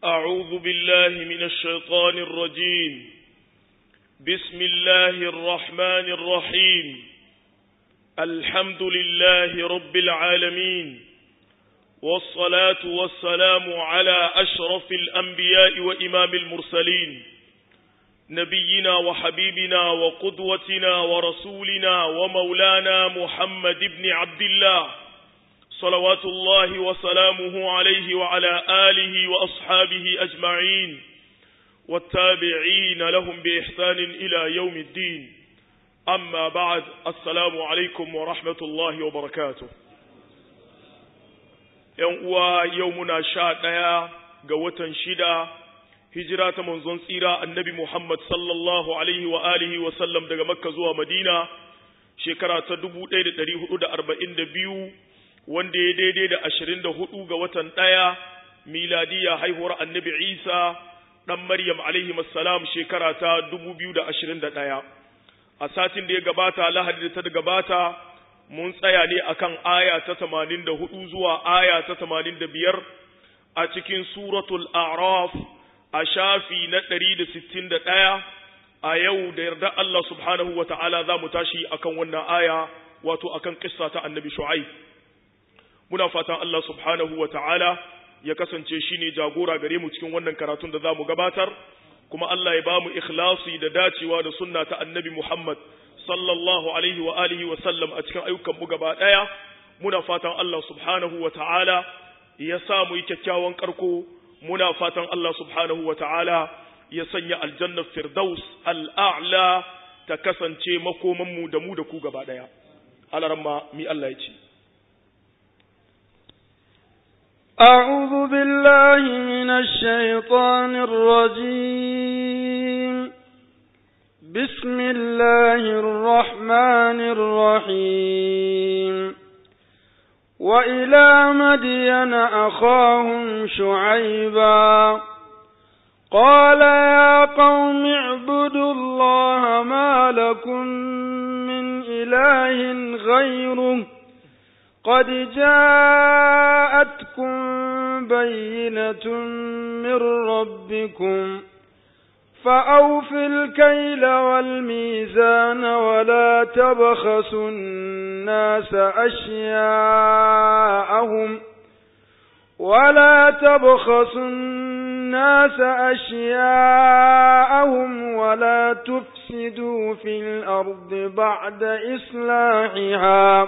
أعوذ بالله من الشيطان الرجيم بسم الله الرحمن الرحيم الحمد لله رب العالمين والصلاة والسلام على أشرف الأنبياء وإمام المرسلين نبينا وحبيبنا وقدوتنا ورسولنا ومولانا محمد بن عبد الله صلوات الله وسلامه عليه وعلى آله وأصحابه أجمعين والتابعين لهم بإحسان إلى يوم الدين أما بعد السلام عليكم ورحمة الله وبركاته يومنا شادية قوة شدة هجرة منزون سيرة النبي محمد صلى الله عليه وآله وسلم دقى مكة زوى مدينة شكرا تدبو ليلة تريه أدى 42 wanda ya daidai da 24 ga watan ɗaya miladiya haihuwar annabi Isa ɗan Maryam alaihi salam shekara ta 2021 a satin da ya gabata lahadi da ta gabata mun tsaya ne akan aya ta 84 zuwa aya ta 85 a cikin suratul a'raf a shafi na 161 a yau da yarda Allah subhanahu wata'ala za mu tashi akan wannan aya wato akan kissa ta annabi Shu'aib muna fatan Allah subhanahu wa ta'ala ya kasance shi ne jagora gare mu cikin wannan karatun da za mu gabatar, kuma Allah ya ba mu ikhlasi da dacewa da sunna ta annabi Muhammad sallallahu alaihi wa alihi wa sallam a cikin ayyukan mu gaba ɗaya. Muna fatan Allah subhanahu wa ta'ala ya sa mu yi kyakkyawan karko, muna fatan Allah subhanahu wa ta'ala ya sanya aljannar firdaus al'a'la ta kasance makomanmu da mu da ku gaba ɗaya. Alaramma mi Allah ya ce. أعوذ بالله من الشيطان الرجيم بسم الله الرحمن الرحيم وإلى مدين أخاهم شعيبا قال يا قوم اعبدوا الله ما لكم من إله غيره قد جاءتكم بينة من ربكم فأوفوا الكيل والميزان ولا تبخسوا الناس أشياءهم ولا تفسدوا في الأرض بعد إصلاحها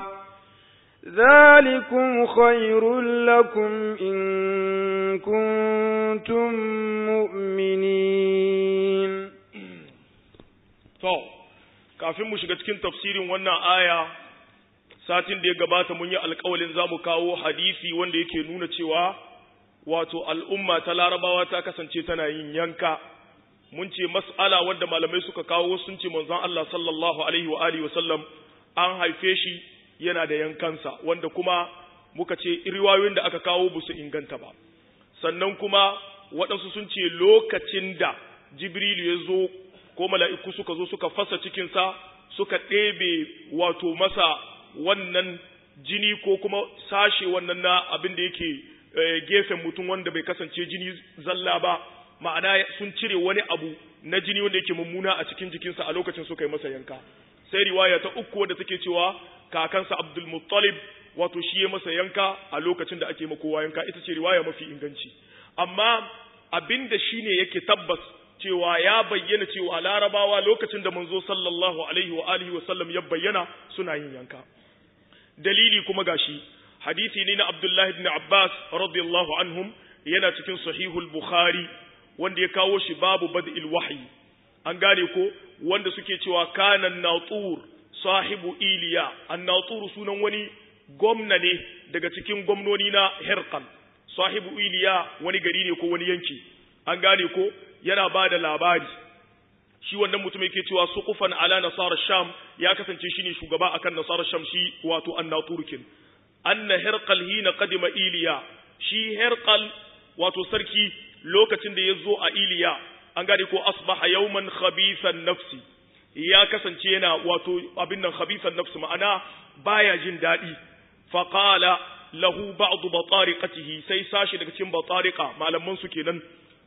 ذلكم خير لكم إن كنتم مؤمنين. kafin mu shiga cikin tafsirin wannan aya satin da ya gabata mun yi alƙawalin zamu kawo hadisi wanda yake nuna cewa wato al'umma ta Larabawa ta kasance tana yin yanka. Mun ce mas'ala wanda malamai suka kawo sun ce manzon Allah sallallahu alaihi wa alihi wa sallam an haife shi yana da yankansa wanda kuma muka ce riwayoyin da aka kawo ba su inganta ba. Sannan kuma waɗansu sun ce lokacin da Jibrilu ya zo ko mala'iku suka zo suka fasa cikinsa suka ɗebe wato masa wannan jini ko kuma sashe wannan na abin da yake gefen mutum wanda bai kasance jini zalla ba, ma'ana sun cire wani abu na jini wanda yake mummuna a cikin jikinsa a lokacin suka yi masa yanka. Sai riwaya ta uku wadda take cewa kakansa Abdul Muttalib wato shi ya masa yanka a lokacin da ake makowa yanka, ita ce riwaya mafi inganci. Amma abinda shine yake tabbas cewa ya bayyana cewa Larabawa lokacin da manzo sallallahu alaihi wa alihi wa sallam ya bayyana suna yin yanka. Dalili kuma gashi hadisi ne na Abdullah ibn Abbas radiyallahu anhum yana cikin sahihul Bukhari wanda ya kawo shi babu bad'il wahyi. An gane ko wanda suke cewa kana Natur sahibu Iliya. An-Natur sunan wani gwamna ne daga cikin gwamnoni na Hirqal. Sahibu Iliya wani gari ne ko wani yanki. An gane ko yana bada labari. Shi wannan mutum yake cewa suqufan ala nasara Sham ya kasance shine shugaba akan nasara Sham shi wato An-Natur kin. Anna Hirqal hina qadima Iliya. Shi Hirqal wato sarki lokacin da yazo a Iliya an gane ko asbaha yawman khabithan nafsi ya kasance yana wato abin nan khabithan nafsi ma'ana baya jin dadi faqala lahu ba'd batariqatihi sai sashi daga cikin batariqa malaman su kenan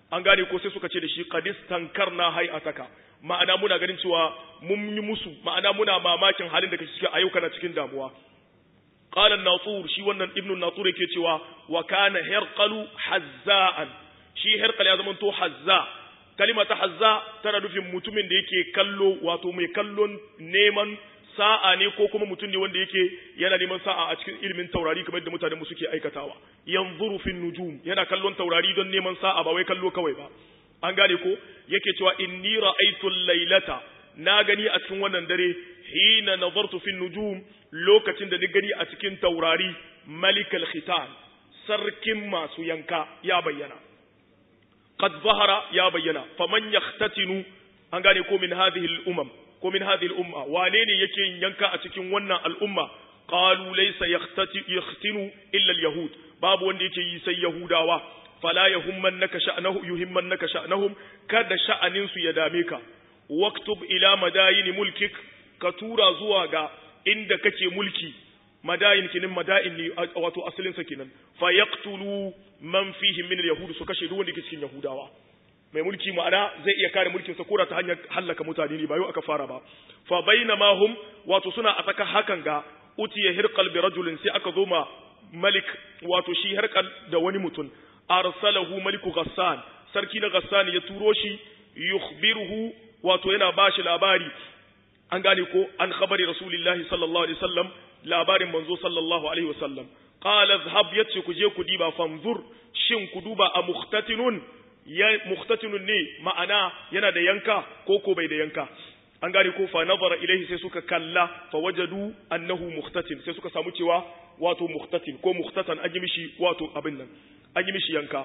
an gane ko sai suka ce da shi qadis tankarna hay'ataka ma'ana muna ganin cewa mun yi musu ma'ana muna mamakin halin da kake cikin ayyuka na cikin damuwa qala an-natur shi wannan ibnu an-natur yake cewa wa kana hirqalu hazza'an shi hirqal ya zama to hazza kalimata hazza tana nufin mutumin da yake kallo wato mai kallon neman sa'a ne ko kuma mutum ne wanda yake yana neman sa'a a cikin ilimin taurari kamar da mutanen mu suke aikatawa yanzuru fin nujum yana kallon taurari don neman sa'a ba wai kallo kawai ba an gane ko yake cewa inni ra'aytu laylata na gani a cikin wannan dare hina nazartu fin nujum lokacin da ni gani a cikin taurari malikal khitan sarkin masu yanka ya bayyana qad zahara ya bayyana faman yahtatinu an gane ko min hadhihi al-umam ko min hadhihi al-umma wane ne yake yin yanka a cikin wannan al'umma qalu laysa yahtinu illa al-yahud babu wanda yake yi sai yahudawa fala yuhimmannaka sha'nahum kada sha'anin su ya dame ka waktub ila madayin mulkik ka tura zuwa ga inda kake mulki madayin kinin madain ne wato asalin sa kenan fa yaqtulu man fihi min al-yahud su kashe duk wanda yake cikin yahudawa mai mulki ma'ana zai iya kare mulkin sa kora ta hanyar halaka mutane ne ba yau aka fara ba fa bainama hum wato suna a tsaka hakan ga utiya hirqal bi rajulin sai aka zo ma malik wato shi hirqal da wani mutum arsalahu maliku ghassan sarki na ghassan ya turo shi yukhbiruhu wato yana bashi labari an gane ko an khabari rasulullahi sallallahu alaihi wasallam labarin manzo sallallahu alaihi wasallam qala dhhab yace ku je ku diba fanzur shin ku duba a mukhtatinun ya mukhtatinun ne ma'ana yana da yanka ko ko bai da yanka an gane ko fa nazara ilaihi sai suka kalla fa wajadu annahu mukhtatin sai suka samu cewa wato mukhtatin ko mukhtatan an yi mishi wato abin nan an yi mishi yanka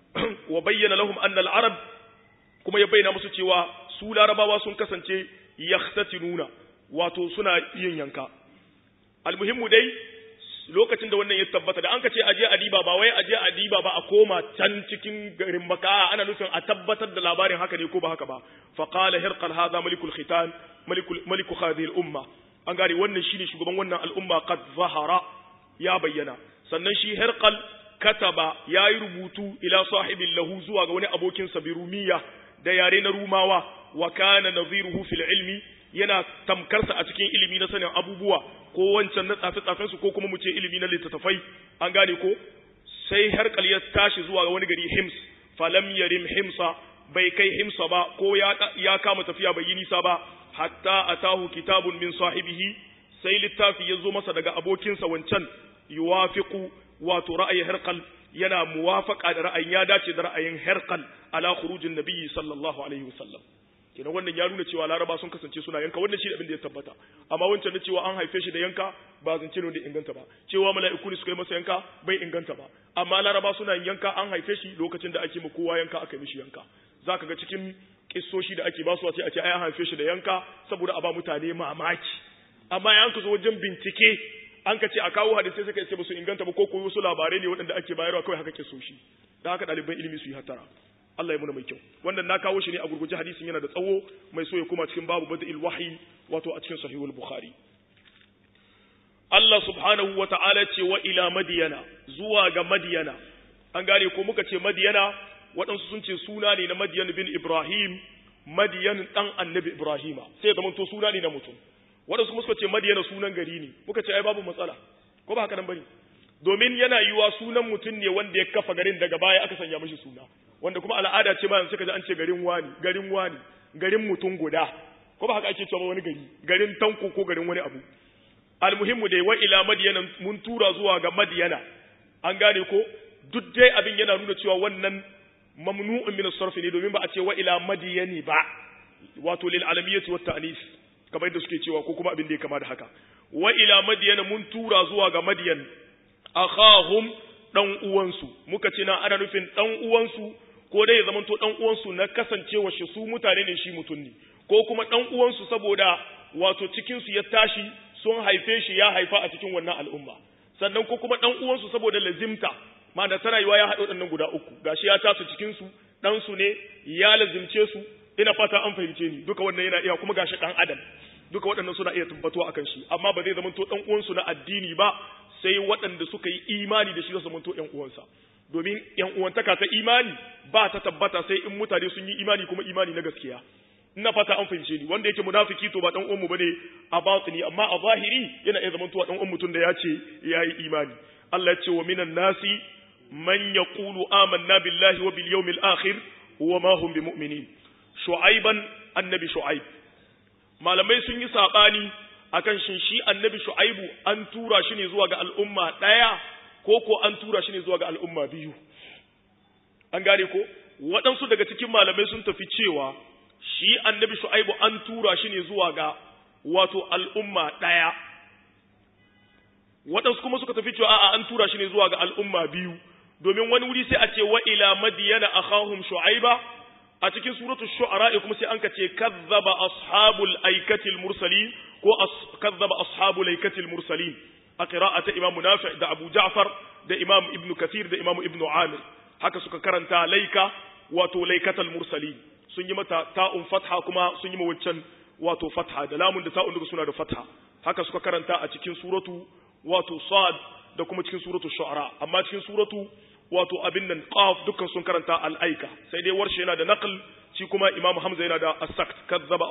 wa bayyana lahum anna al-arab kuma ya bayyana musu cewa su larabawa sun kasance yahtatinuna wato suna yin yanka almuhimmu dai lokacin da wannan ya tabbata da an ka ce aje adiba ba wai aje adiba ba a koma can cikin garin Makka ana nufin a tabbatar da labarin haka ne ko ba haka ba fa qala hirqal hadha malikul khitan maliku hadhihi al umma an gari wannan shine shugaban wannan al'umma qad zahara ya bayyana sannan shi hirqal kataba yayi rubutu ila sahibin lahu zuwa ga wani abokin sa birumiya da yare na rumawa wa kana nadhiruhu fil ilmi yana tamkarsa a cikin ilimi na sanin abubuwa ko wancan na tsafe-tsafen su ko kuma mu ce ilimi na littattafai an gane ko sai harkal ya tashi zuwa ga wani gari Hims falam yarim Himsa bai kai Himsa ba ko ya kama tafiya bai yi nisa ba hatta atahu kitabun min sahibihi sai littafi ya zo masa daga abokinsa wancan yuwafiqu wato ra'ayi harkal yana muwafaqa da ra'ayin ya dace da ra'ayin harkal ala khurujin nabiyyi sallallahu alaihi wasallam kenan wannan ya nuna cewa laraba sun kasance suna yanka wannan shi abin da ya tabbata amma wancan na cewa an haife shi da yanka ba zance ne da inganta ba cewa mala'iku ne suka yi masa yanka bai inganta ba amma laraba suna yanka an haife shi lokacin da ake ma kowa yanka aka yi mishi yanka zaka ga cikin kissoshi da ake ba su sai a ce ai an haife shi da yanka saboda a ba mutane mamaki amma yanka zo wajen bincike an ka ce a kawo hadisi sai kai ba su inganta ba ko koyo su labarai ne waɗanda ake bayarwa kawai haka kissoshi da haka ɗaliban ilimi su yi hatara Allah ya muna mai kyau wannan na kawo shi ne a gurguje hadisin yana da tsawo mai so ya koma cikin babu bada'il wahyi wato a cikin sahihul bukhari Allah subhanahu wa ta'ala ce wa ila madiyana zuwa ga madiyana an gane ko muka ce madiyana waɗansu sun ce suna ne na madiyan bin ibrahim madiyan dan annabi ibrahima sai ya zamanto suna ne na mutum waɗansu kuma suka ce madiyana sunan gari ne muka ce ai babu matsala ko ba haka nan bane domin yana yiwa sunan mutum ne wanda ya kafa garin daga baya aka sanya mishi suna wanda kuma al'ada ce bayan suka ji an ce garin wani garin mutum guda ko ba haka ake cewa wani garin tanko ko garin wani abu almuhimmu dai wa ila madiyana mun tura zuwa ga madiyana an gane ko duk dai abin yana nuna cewa wannan mamnu'un min as-sarf ne domin ba a ce wa ila madiyani ba wato lil alamiyyati wat ta'nis kamar yadda suke cewa ko kuma abin da ya kama da haka wa ila madiyana mun tura zuwa ga madiyan akhahum dan uwansu muka ce na ana nufin dan uwansu ko dai ya zamanto dan uwansu na kasancewa shi su mutane ne shi mutun ne ko kuma dan uwansu saboda wato cikin su ya tashi sun haife shi ya haifa a cikin wannan al'umma sannan ko kuma dan uwansu saboda lazimta ma da tarayuwa ya haɗo dannan guda uku gashi ya tasu cikin su dan su ne ya lazimce su ina fata an fahimce ni duka wannan yana iya kuma gashi dan adam duka waɗannan suna iya tabbatuwa akan shi amma ba zai zamanto dan uwansu na addini ba sai waɗanda suka yi imani da shi su zamanto ƴan uwansa domin yan uwantaka ta imani ba ta tabbata sai in mutane sun yi imani kuma imani na gaskiya. Ina fata an fahimce ni, wanda yake munafiki to ba dan uwan mu bane a batini, amma a zahiri yana iya zamantowa dan uwan mutum da ya ce yayi imani. Allah ya ce wa minan nasi man yaqulu amanna billahi wa bil yawmil akhir wa ma hum bimu'minin. Shu'aiban, annabi Shu'aib, malamai sun yi sabani akan shin shi annabi Shu'aibu an tura shi ne zuwa ga al'umma daya ko an tura shi ne zuwa ga al'umma biyu. An gane ko waɗansu daga cikin malamai sun tafi cewa shi annabi Shu'aibu an tura shi ne zuwa ga wato al'umma daya, waɗansu kuma suka tafi cewa a'a an tura shi ne zuwa ga al'umma biyu, domin wani wuri sai a ce wa ila madiyana akhahum Shu'aiba, a cikin suratul shu'ara kuma sai an kace kazzaba ashabul aikatil mursalin ko kazzaba ashabul aikatil mursalin a qira'ata imam Nafi' da Abu Ja'far da imam Ibn Kathir da imam Ibn Amir, haka suka karanta laika wato laikatal mursalin, sun yi mata ta'un fatha kuma sun yi mawancan wato fatha da lamun da ta'un duka suna da fatha, haka suka karanta a cikin suratu wato Sad da kuma cikin suratul shu'ara, amma cikin suratu wato abin nan qaf dukkan sun karanta al-aika, sai dai warshe yana da naql, shi kuma Imam Hamza yana da as-sakt, kazzaba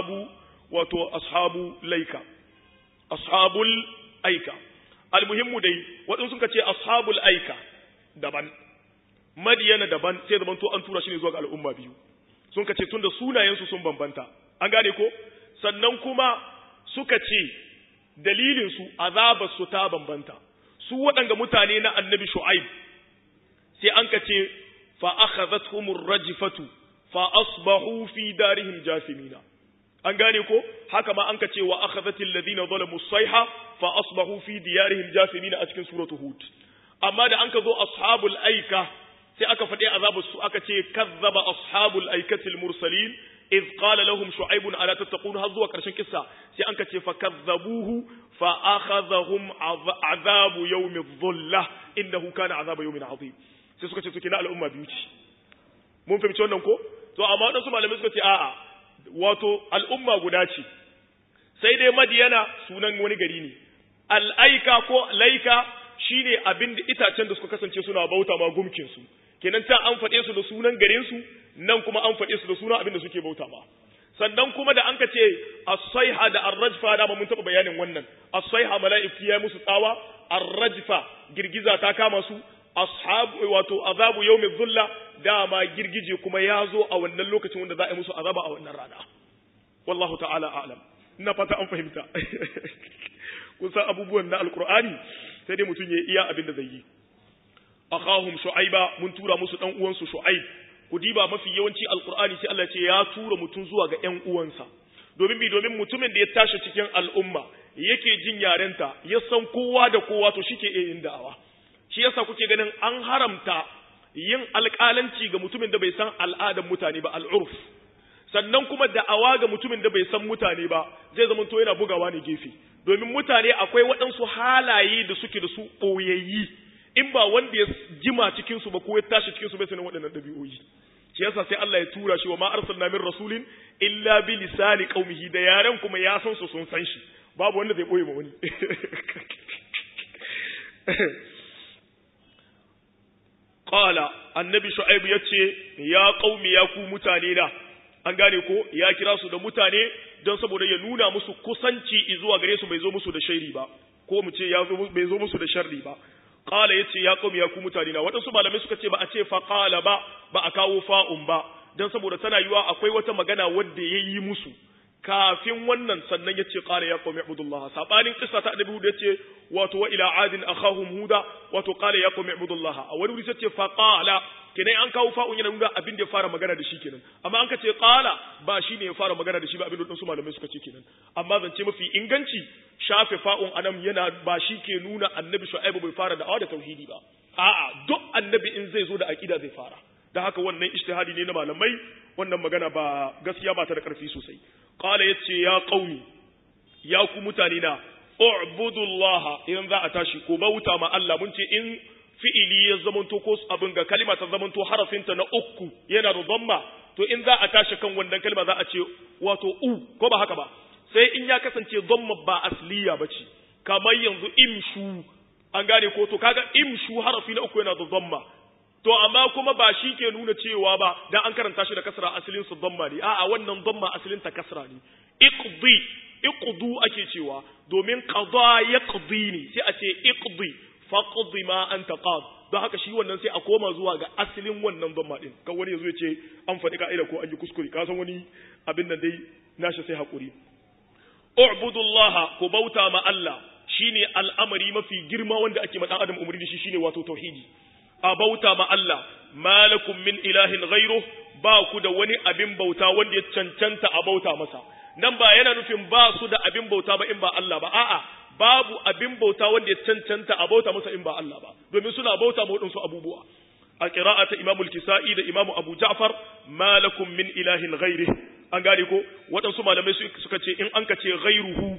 ashabu laika, ashabul aika. Al-muhimmu dai wadun sun kace ashabul aika daban, Madiyana daban, sai zaman to an tura shi ne zuwa ga al'umma biyu. Sun kace tunda sunayen su sun bambanta, an gane ko? Sannan kuma suka ce dalilin su azabar su ta bambanta. Su waɗanga mutane na Annabi Shu'aib sai an ka ce fa akhadhatuhumur rajfatu fa asbahu fi darihim jasimina. An gane ko haka ma an ka ce wa akhadhatil ladina zalamu sayha fa asbahu fi diyarihim jasimina a cikin suratu Hud. Amma da an ka zo ashabul aika sai aka faɗi azabar su aka ce kazzaba ashabul aikatil mursalin iz qala lahum shu'aibun ala tattaqun, har zuwa karshen kissa sai an ka ce fa kazzabuhu fa akhadhahum azabu yawmi dhullah innahu kana azabu yawmin azim. Sai suka ce to kina al'umma biyu ce. Mun fahimci wannan ko? To amma wadansu malamai suka ce a'a, wato al'umma guda ce. Sai dai Madiyana sunan wani gari ne. Al'aika ko laika shine abin da itacen da suka kasance suna bauta ma gumkin su. Kenan ta an faɗe su da sunan garin su, nan kuma an faɗe su da sunan abin da suke bauta ma. Sannan kuma da an ka ce as-sayha da ar-rajfa, da mun taɓa bayanin wannan. As-sayha mala'iki ya musu tsawa, ar-rajfa girgiza ta kama su, ashabu wato azabu yawmi dhulla dama girgije kuma ya zo a wannan lokacin wanda za a yi musu azaba a wannan rana. Wallahu ta'ala a'lam. Ina fata an fahimta. Kun san abubuwan na alqur'ani sai dai mutum ya iya abin da zai yi. Akhahum Shu'aiba, mun tura musu dan uwansu Shu'aib. Ku diba mafi yawanci alqur'ani sai Allah ya ce ya tura mutum zuwa ga ƴan uwansa. Domin mutumin da ya tashi cikin al'umma yake jin yarenta, ya san kowa da kowa, to shike yin da'awa. Shi yasa kuke ganin an haramta yin alƙalanci ga mutumin da bai san al'adan mutane ba, al'urf. Sannan kuma da'awa ga mutumin da bai san mutane ba zai zama to yana bugawa ne gefe, domin mutane akwai waɗansu halaye da suke da su ɓoyayyi, in ba wanda ya jima cikin su ba ko ya tashi cikin su bai sanin waɗannan ɗabi'o'i. Shi yasa sai Allah ya tura shi wa ma arsalna min rasulin illa bi lisani qaumihi, da yaran kuma ya san su sun san shi, babu wanda zai ɓoye ma wani. Qala, annabi Shu'aib yace ya qaumi ya ku mutane na, an gane ko ya kira su da mutane don saboda ya nuna musu kusanci zuwa gare su, bai zo musu da sharri ba, ko mu ce bai zo musu da sharri ba. Qala yace ya qaumi ya ku mutane na, wadansu malamai suka ce ba a ce fa qala ba a kawo fa'un ba, don saboda tana yiwa akwai wata magana wanda yayi musu kafin wannan, sannan yace qala ya qaumi ibudullah. Sabanin kissa ta annabi Hud yace wato wa ila adin akhahum huda, wato qala ya qaumi ibudullah. A wani wuri yace fa qala, kenan an kawo fa'un yana nuna abin da ya fara magana da shi kenan, amma an kace qala ba shine ya fara magana da shi ba, abin da su malamai suka ce kenan. Amma zance mafi inganci shafe fa'un anan yana ba shi ke nuna annabi Shu'aib bai fara da'awa da tauhidi ba. A'a, duk annabi in zai zo da aqida zai fara. Da haka wannan ijtihadi ne na malamai, wannan magana ba gaskiya ba ta da karfi sosai. Qala yace ya qaumi ya ku mutane na, u'budullaha, idan za a tashi ko bauta ma Allah. Mun ce in fi'ili ya zamanto ko abin ga kalima ta zamanto harafinta na uku yana da dhamma, to in za a tashi kan wannan kalma za a ce wato ko ba haka ba, sai in ya kasance dhamma ba asliya bace, kamar yanzu imshu, an gane ko, to kaga imshu harafi na uku yana da dhamma, to amma kuma ba shi ke nuna cewa ba dan an karanta shi da kasra asalin su dhamma ne a'a wannan dhamma asalin ta kasra ne iqdu ake cewa domin qada yaqdi ne sai a ce iqdi faqdi ma anta qad don haka shi wannan sai a koma zuwa ga asalin wannan dhamma din kan wani yazo ya ce an faɗi ka'ida ko an yi kuskure ka san wani abin nan dai nashi sai hakuri u'budullaha ku bauta ma Allah shine al'amari mafi girma wanda ake ma dan adam umurni shi shine wato tauhidi a bauta ma Allah malakum min ilahin ghairu ba ku da wani abin bauta wanda ya cancanta a bauta masa nan ba yana nufin ba su da abin bauta ba in ba Allah ba a'a babu abin bauta wanda ya cancanta a bauta masa in ba Allah ba domin suna bauta ma wadansu abubuwa a qira'ata Imam al-Kisa'i da Imam Abu Ja'far malakum min ilahin ghairi an gane ko wadansu malamai suka ce in an ka ce ghairuhu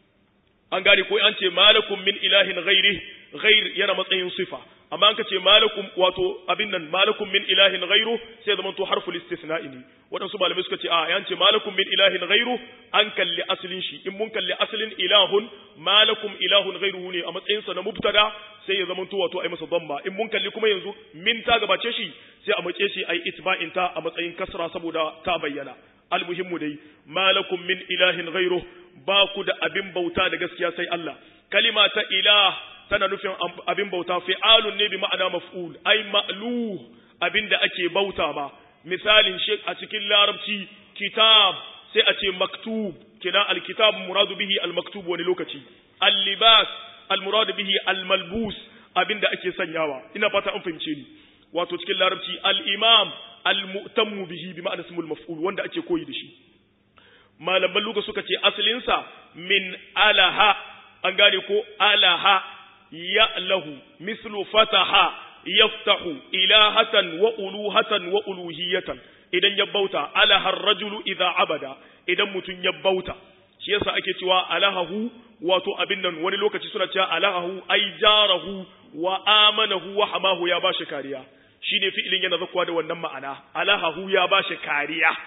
an gane ko an ce malakum min ilahin ghairi ghair yana matsayin sifa amma an ka ce malakum wato abin nan malakum min ilahin ghairu sai zaman to harful istisna'i ne wadansu malamai suka ce a yan ce malakum min ilahin ghairu an kalli asalin shi in mun kalli asalin ilahun malakum ilahun ghairuhu ne a matsayin sa na mubtada sai ya zaman to wato ai masa dhamma in mun kalli kuma yanzu min ta gabace shi sai a mace shi ai itba'in ta a matsayin kasra saboda ta bayyana almuhimmu dai malakum min ilahin ghairu ba ku da abin bauta da gaskiya sai Allah kalima ta ilah tana nufin abin bauta fi'alun ne bi ma'ana maf'ul ai ma'luh abinda ake bauta ba misalin shi a cikin larabci kitab sai a ce maktub kina alkitab muradu bihi almaktub wani lokaci al-libas almuradu bihi almalbus abinda ake sanyawa ina fata an fahimce ni wato cikin larabci al-imam al-mu'tammu bihi bi ma'ana ismul maf'ul wanda ake koyi da shi malaman luga suka ce asalin sa min alaha an gane ko alaha ya'lahu mislu fataha yaftahu ilahatan wa uluhatan wa uluhiyatan idan ya bauta alaha ar-rajulu idha abada idan mutun ya bauta shi yasa ake cewa alahahu wato abin nan wani lokaci suna cewa alahahu ay jarahu wa amanahu wa hamahu ya bashi kariya shine fi'ilin yana zakwa da wannan ma'ana alahahu ya bashi kariya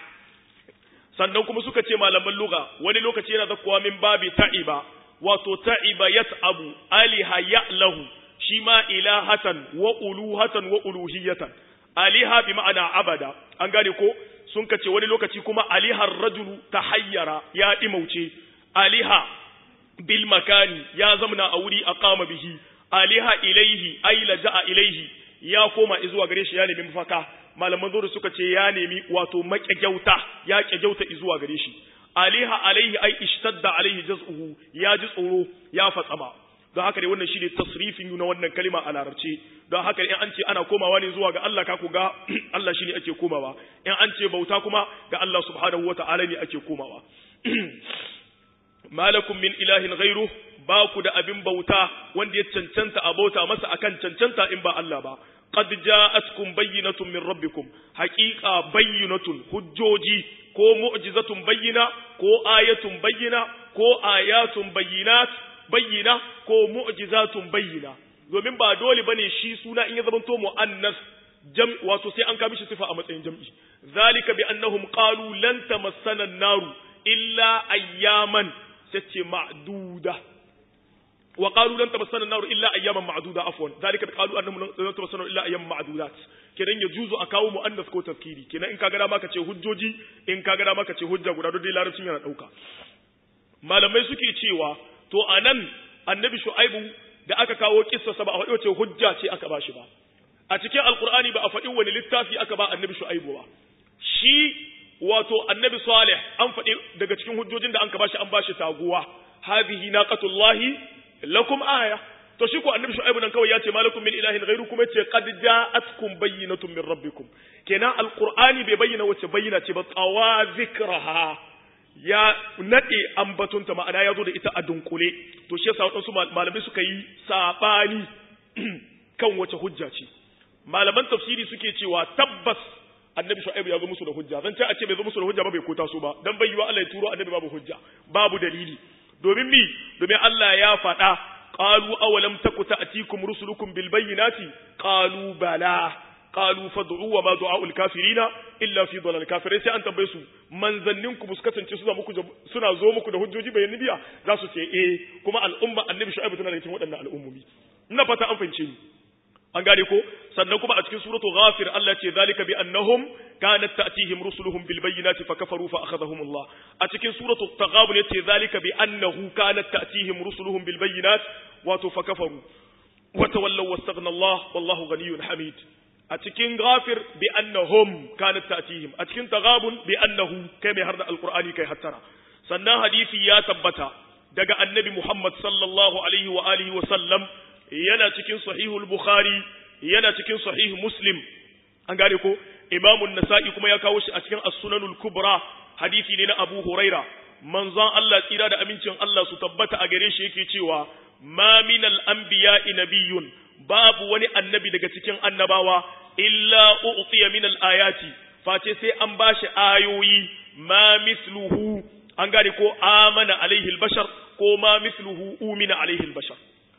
sannan kuma suka ce malaman lugha wani lokaci yana zakwa min babi ta'iba wato ta'iba yat'abu aliha ya'lahu shi ma ilahatan wa uluhatan wa uluhiyatan aliha bi ma'ana abada an gane ko sun kace wani lokaci kuma aliha ar-rajulu tahayyara ya dimauce aliha bil makani ya zamna a wuri aqama bihi aliha ilaihi ay laja'a ilaihi ya koma zuwa gare shi ya nemi mafaka malaman zuru suka ce ya nemi wato maƙegyauta ya ƙegyauta zuwa gare shi aliha alaihi ay ishtadda alaihi jaz'uhu ya ji tsoro ya fatsama don haka ne wannan shine tasrifin na wannan kalima a larabci don haka in an ce ana komawa ne zuwa ga Allah ka ku ga Allah shine ake komawa in an ce bauta kuma ga Allah subhanahu wata'ala ne ake komawa malakum min ilahin ghairu ba ku da abin bauta wanda ya cancanta a bauta masa akan cancanta in ba Allah ba qad ja'atkum bayyinatun min rabbikum haqiqa bayyinatun hujjoji ko mu'jizatun bayyina ko ayatun bayyina ko ayatun bayyina ko mu'jizatun bayyina domin ba dole bane shi suna in ya zamanto muannas jam wato sai an ka mishi sifa a matsayin jam'i zalika bi annahum qalu lan tamassana an-naru illa ayyaman sace ma'duda wa qalu lan tamassana an-naru illa ayyaman ma'duda afwan zalika bi qalu annahum lan tamassana illa ayyaman ma'dudat kenan ya juzu a kawo muannas ko tafkiri kenan in kaga da maka ce hujjoji in kaga da maka ce hujja guda dai larabcin yana dauka malamai suke cewa to anan annabi shu'aibu da aka kawo kissa sa ba a faɗi wace hujja ce aka bashi ba a cikin alqur'ani ba a faɗi wani littafi aka ba annabi shu'aibu ba shi wato annabi salih an faɗi daga cikin hujjojin da an ka bashi an bashi taguwa hadhihi naqatullahi lakum aya to shi ko annabi shu'aibu nan kawai ya ce malakum min ilahin ghairu kuma ce qad ja'atkum bayyinatun min rabbikum kenan alqur'ani bai bayyana wace bayyana ce ba qawa zikraha ya nade ambatunta ma'ana ya zo da ita a dunkule to shi yasa wadansu malamai suka yi sabani kan wace hujja ce malaman tafsiri suke cewa tabbas annabi shu'aibu ya zo musu da hujja zan ce a ce bai zo musu da hujja ba bai kota su ba dan bai yiwa Allah ya turo annabi babu hujja babu dalili domin Allah ya faɗa qalu awalam taku ta'tikum rusulukum bil bayyinati qalu bala qalu fad'u wa ma du'a'ul kafirina illa fi dhalal kafirai sai an tambaye su manzanninku bus kasance suna zo muku da hujjoji bayan biya za su ce kuma al'umma annabi shu'aibu tana da cikin waɗannan al'ummomi ina fata an fahimce ni an gane ko sannan kuma a cikin suratu ghafir Allah ce zalika bi annahum kanat ta'tihim rusuluhum bil bayyinati fakafaru fa akhadhahum Allah a cikin suratu taghabun yace zalika bi annahu kanat ta'tihim rusuluhum bil bayyinati wato fakafaru wa tawallaw wastaghna Allah wallahu ghaniyyun hamid a cikin ghafir bi annahum kanat ta'tihim a cikin taghabun bi annahu kai mai harda alqur'ani kai hattara sannan hadisi ya tabbata daga annabi Muhammad sallallahu alaihi wa alihi wa sallam yana cikin sahihul bukhari yana cikin sahih muslim an gane ko imamu nasa'i kuma ya kawo shi a cikin as-sunanul kubra hadisi ne na abu huraira manzon Allah tsira da amincin Allah su tabbata a gare shi yake cewa ma minal anbiya'i nabiyyun babu wani annabi daga cikin annabawa illa u'tiya minal ayati face sai an bashi ayoyi ma misluhu an gane ko amana alaihi al-bashar ko ma misluhu umina alaihi al-bashar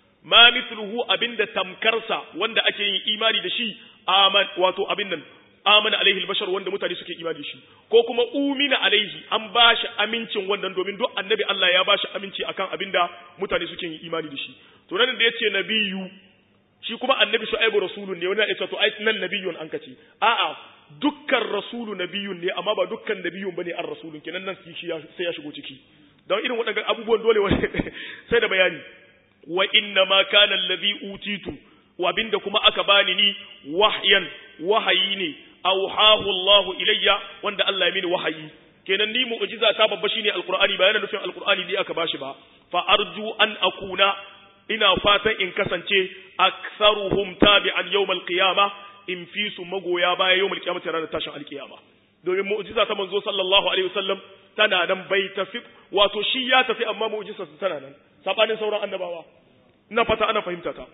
ma mithluhu abinda tamkarsa wanda ake yin imani da shi wato abin nan amana alaihi albashar wanda mutane suke imani da shi ko kuma umina alaihi an bashi amincin wannan domin duk annabi Allah ya bashi aminci akan abinda mutane suke yin imani da shi to nan da yace nabiyyu shi kuma annabi shu'aibu rasulun ne wanda yace to ai nan nabiyyun an kace a'a dukkan rasulu nabiyyun ne amma ba dukkan nabiyyun bane ar rasulun kenan nan sai ya shigo ciki don irin waɗannan abubuwan dole sai da bayani wa inna ma kana allazi utitu wa abinda kuma aka bani ni wahyan wahayi ne auhahu Allah ilayya wanda Allah ya mini wahayi kenan ni mu'jiza ta babba shine alqur'ani ba yana nufin alqur'ani ne aka bashi ba fa arju an akuna ina fatan in kasance aktharuhum tabi'an yawm alqiyama in fi su magoya baya yawm alqiyamati ranar tashin alqiyama domin mu'jiza ta manzo sallallahu alaihi wasallam tana nan bai tafi wato shi ya tafi amma mu'jiza tana nan sabanin sauran annabawa ina fata ana fahimta ta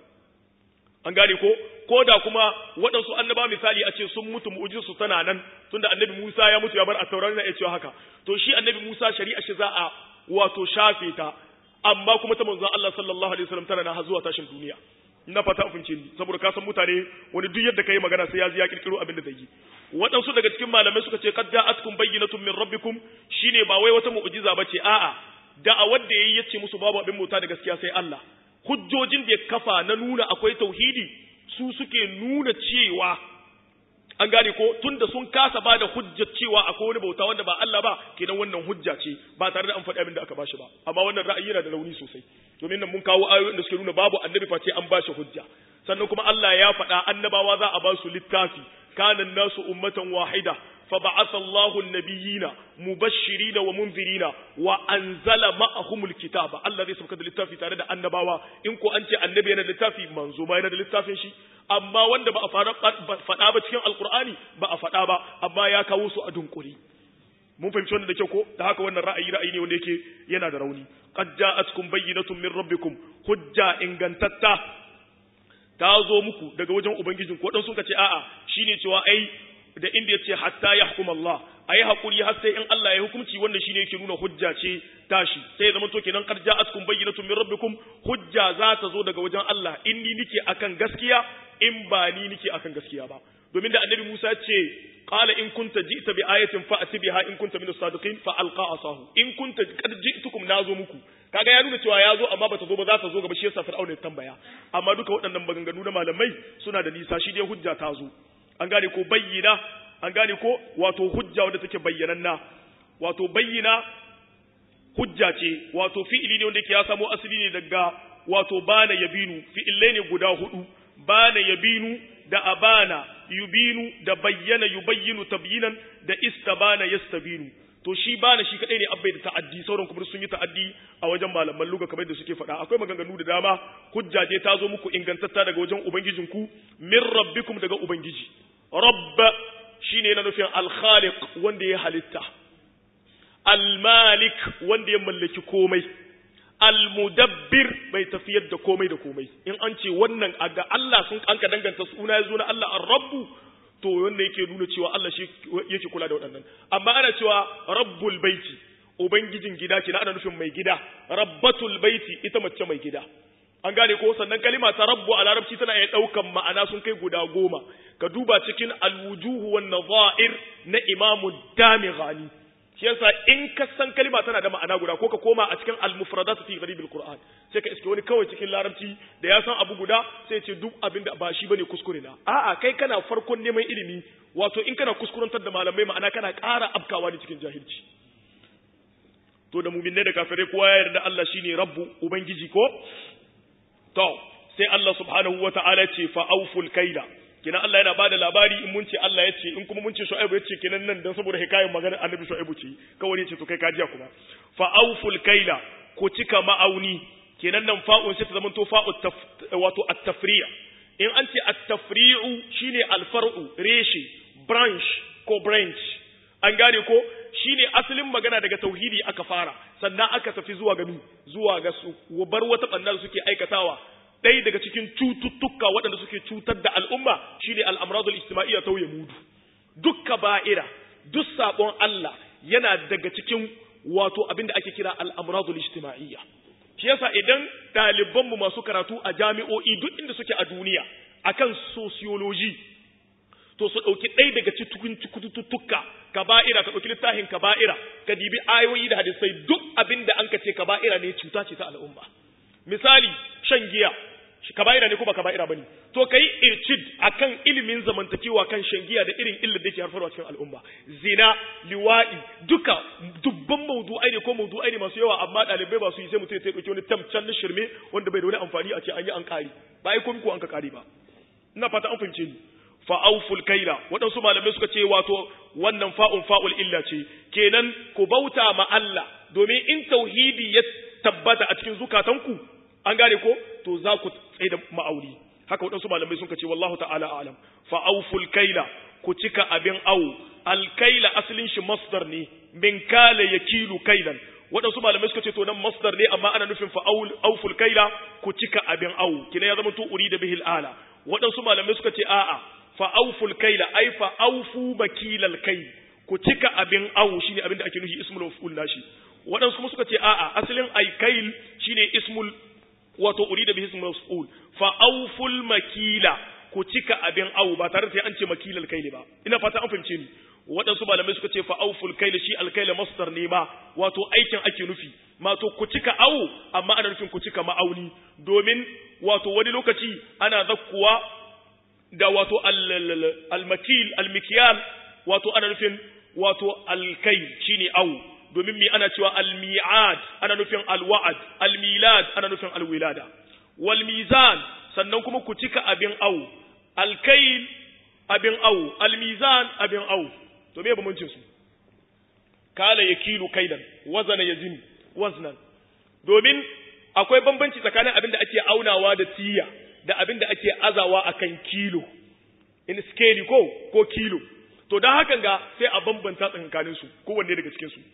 an gane ko da kuma waɗansu annaba misali a ce sun mutu mu'jizarsu tana nan tunda annabi Musa ya mutu ya bar at-Taurat na iya cewa haka to shi annabi Musa shari'a shi za a wato shafe ta amma kuma ta manzon Allah sallallahu alaihi wasallam tana nan har zuwa tashin duniya ina fata a fince ni saboda ka san mutane wani duk yadda kai magana sai ya ji ya kirkiro abin da zai yi waɗansu daga cikin malamai suka ce qad ja'atkum bayyinatun min rabbikum shine ba wai wata mu'jiza bace a'a da'awar da yayi yace musu babu abin mota da gaskiya sai Allah hujjojin da ya kafa na nuna akwai tauhidi su suke nuna cewa an gane ko tunda sun kasa ba da hujjar cewa akwai wani bauta wanda ba Allah ba kenan wannan hujja ce ba tare da an faɗi abin da aka bashi ba amma wannan ra'ayi yana da rauni sosai domin nan mun kawo ayoyin da suke nuna babu annabi face an bashi hujja sannan kuma Allah ya faɗa annabawa za a ba su littafi kana nasu ummatan wahida فبعث الله النبيين مبشرين ومنذرين وأنزل معهم الكتاب الذي سبق للتافي تare da annabawa in ko an ce annabi yana da littafi manzo ba yana da littafin shi amma wanda ba a faɗa ba cikin alqur'ani ba a faɗa ba amma ya kawo su a dunkuri mun fahimci wannan da kyau ko da haka wannan ra'ayi ne wanda yake yana da rauni qad ja'atkum bayyinatun min rabbikum hujja ingantatta ta zo muku daga wajen ubangijin ko dan sun ce a'a shine cewa ai da inda yace hatta yahkum Allah ayi hakuri har sai in Allah ya hukunci wanda shine yake nuna hujja ce tashi sai zaman to kenan qad ja'atkum bayyinatun min rabbikum hujja za ta zo daga wajen Allah in ni nike akan gaskiya in ba ni nike akan gaskiya ba domin da annabi Musa ce qala in kunta ji'ta bi ayatin fa'ti biha in kunta min as-sadiqin fa alqa asahu in kunta qad ji'tukum nazo muku kaga ya nuna cewa ya zo amma bata zo ba za ta zo gaba shi yasa Fir'auna ya tambaya amma duka waɗannan maganganu na malamai suna da nisa shi dai hujja ta zo an gane ko bayyina an gane ko wato hujja wanda take bayyananna wato bayyina hujja ce wato fi'ili ne wanda yake ya samo asali ne daga wato bana yabinu fi'ilai ne guda hudu bana yabinu da abana yubinu da bayyana yubayyinu tabyinan da istabana yastabinu to shi bana shi kadai ne abbai da ta'addi sauran kuma sun yi ta'addi a wajen malaman lugha kamar da suke faɗa akwai maganganu da dama hujja ce ta zo muku ingantatta daga wajen ubangijinku min rabbikum daga ubangiji rabb shine yana nufin al-khaliq wanda ya halitta al-malik wanda ya mallaki komai al-mudabbir bai tafiyar da komai da komai in an ce wannan ga Allah sun kanka danganta suna yazo na Allah ar-rabb to wanda yake nuna cewa Allah shi yake kula da waɗannan amma ana cewa rabbul baiti ubangijin gida kina ana nufin mai gida rabbatul baiti ita mace mai gida an gane ko sannan kalima ta rabbu a larabci tana iya daukan ma'ana sun kai guda 10 ka duba cikin al-wujuh wan nadha'ir na imamu damighani shi yasa in ka san kalma tana da ma'ana guda ko ka koma a cikin al-mufradat fi gharib al-Qur'an sai ka iske wani kawai cikin larabci da ya san abu guda sai ce duk abin da ba shi bane kuskure na a'a kai kana farkon neman ilimi wato in kana kuskurantar da malamai ma'ana kana ƙara afkawa ne cikin jahilci to da mu'minai da kafirai kowa ya yarda Allah shine rabbu ubangiji ko to sai Allah subhanahu wata'ala ce fa auful kaida kina Allah yana bada labari in mun ce Allah ya ce in kuma mun ce Shu'aibu ya ce kinan nan dan saboda hikayen magana Annabi Shu'aibu ce kawai ya ce to kai ka jiya kuma fa auful kaila ko cika ma'auni kenan nan fa'un sai ta zama to fa'u wato at-tafri' in an ce at-tafri'u shine al-far'u reshi branch ko branch an gane ko shine asalin magana daga tauhidi aka fara sannan aka tafi zuwa ga zuwa ga su bar wata bannar suke aikatawa ɗaya daga cikin cututtuka waɗanda suke cutar da al'umma shine al'amradul ijtima'iyya tauye mudu dukka ba'ira duk sabon Allah yana daga cikin wato abinda ake kira al'amradul ijtima'iyya shi yasa idan ɗalibanmu masu karatu a jami'o'i duk inda suke a duniya akan sociology to su ɗauki ɗaya daga cikin cututtuka kaba'ira ka ɗauki littafin kaba'ira ka dibi ayoyi da hadisai duk abinda an ka ce kaba'ira ne cuta ce ta al'umma misali shan giya kaba'ira ne ko ba kaba'ira bane to kai ircid akan ilimin zamantakewa kan shan giya da irin illar da yake haifarwa cikin al'umma zina liwa'i duka dubban mawdu'ai ne ko mawdu'ai ne masu yawa amma dalibai ba su yi sai mutum ya dauki wani tamcan na shirme wanda bai da wani amfani a ce an yi an kari ba ai komai ko an ka kari ba ina fata an fahimce ni fa auful kaila waɗansu malamai suka ce wato wannan fa'ul illa ce kenan ku bauta ma Allah domin in tauhidi ya tabbata a cikin zukatanku an gane ko to za ku tsaye da ma'auri haka waɗansu malamai sun ce wallahu ta'ala alam fa auful kaila ku cika abin au alkaila asalin shi masdar ne min kala yakilu kailan waɗansu malamai suka ce to nan masdar ne amma ana nufin fa auful kaila ku cika abin au kina ya zama to urida bihil ala waɗansu malamai suka ce a'a fa auful kaila ai fa aufu makilal kai ku cika abin au shine abin da ake nufi ismul maf'ul nashi waɗansu kuma suka ce a'a asalin aikail shine ismul wato urida bihi ismul maf'ul fa auful makila ku cika abin au ba tare da an ce makilal kaili ba ina fata an fahimce ni waɗansu malamai suka ce fa auful kaila shi alkaila masdar ne ma wato aikin ake nufi ma to ku cika au amma ana nufin ku cika ma'auni domin wato wani lokaci ana zakkuwa da wato al-makil al-mikyal wato ana nufin wato al-kayl shine au domin mi ana cewa al-mi'ad ana nufin al-wa'd al-milad ana nufin al-wilada wal mizan sannan kuma ku cika abin au al-kayl abin au al-mizan abin au to me bambancin su kala yakilu kaidan wazana yazin waznan domin akwai bambanci tsakanin abin da ake aunawa da tiya da abin da ake azawa akan kilo in scale ko kilo to dan hakan ga sai a bambanta tsakanin su kowanne daga cikin su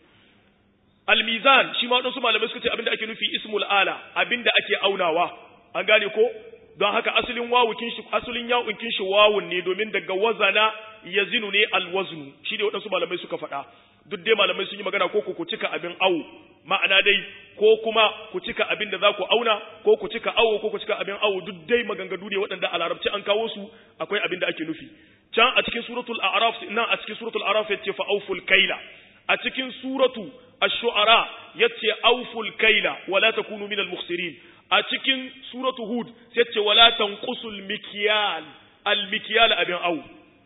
al-mizan shi ma wadansu malamai suka ce abin da ake nufi ismul ala abin da ake aunawa an gane ko don haka asalin wawukin shi asalin ya'ukin shi wawun ne domin daga wazana yazinu ne al-waznu shi ne wadansu malamai suka faɗa duk dai malamai sun yi magana ko ku cika abin awu ma'ana dai ko kuma ku cika abin da za ku auna ko ku cika awo ko ku cika abin awo duk dai maganganu ne waɗanda a larabci an kawo su akwai abin da ake nufi can a cikin suratul a'raf nan a cikin suratul a'raf yace fa awful kaila a cikin suratu ash-shu'ara yace awful kaila wala takunu minal mukhsirin a cikin suratu hud yace wala tanqusul mikyal al mikyal abin awo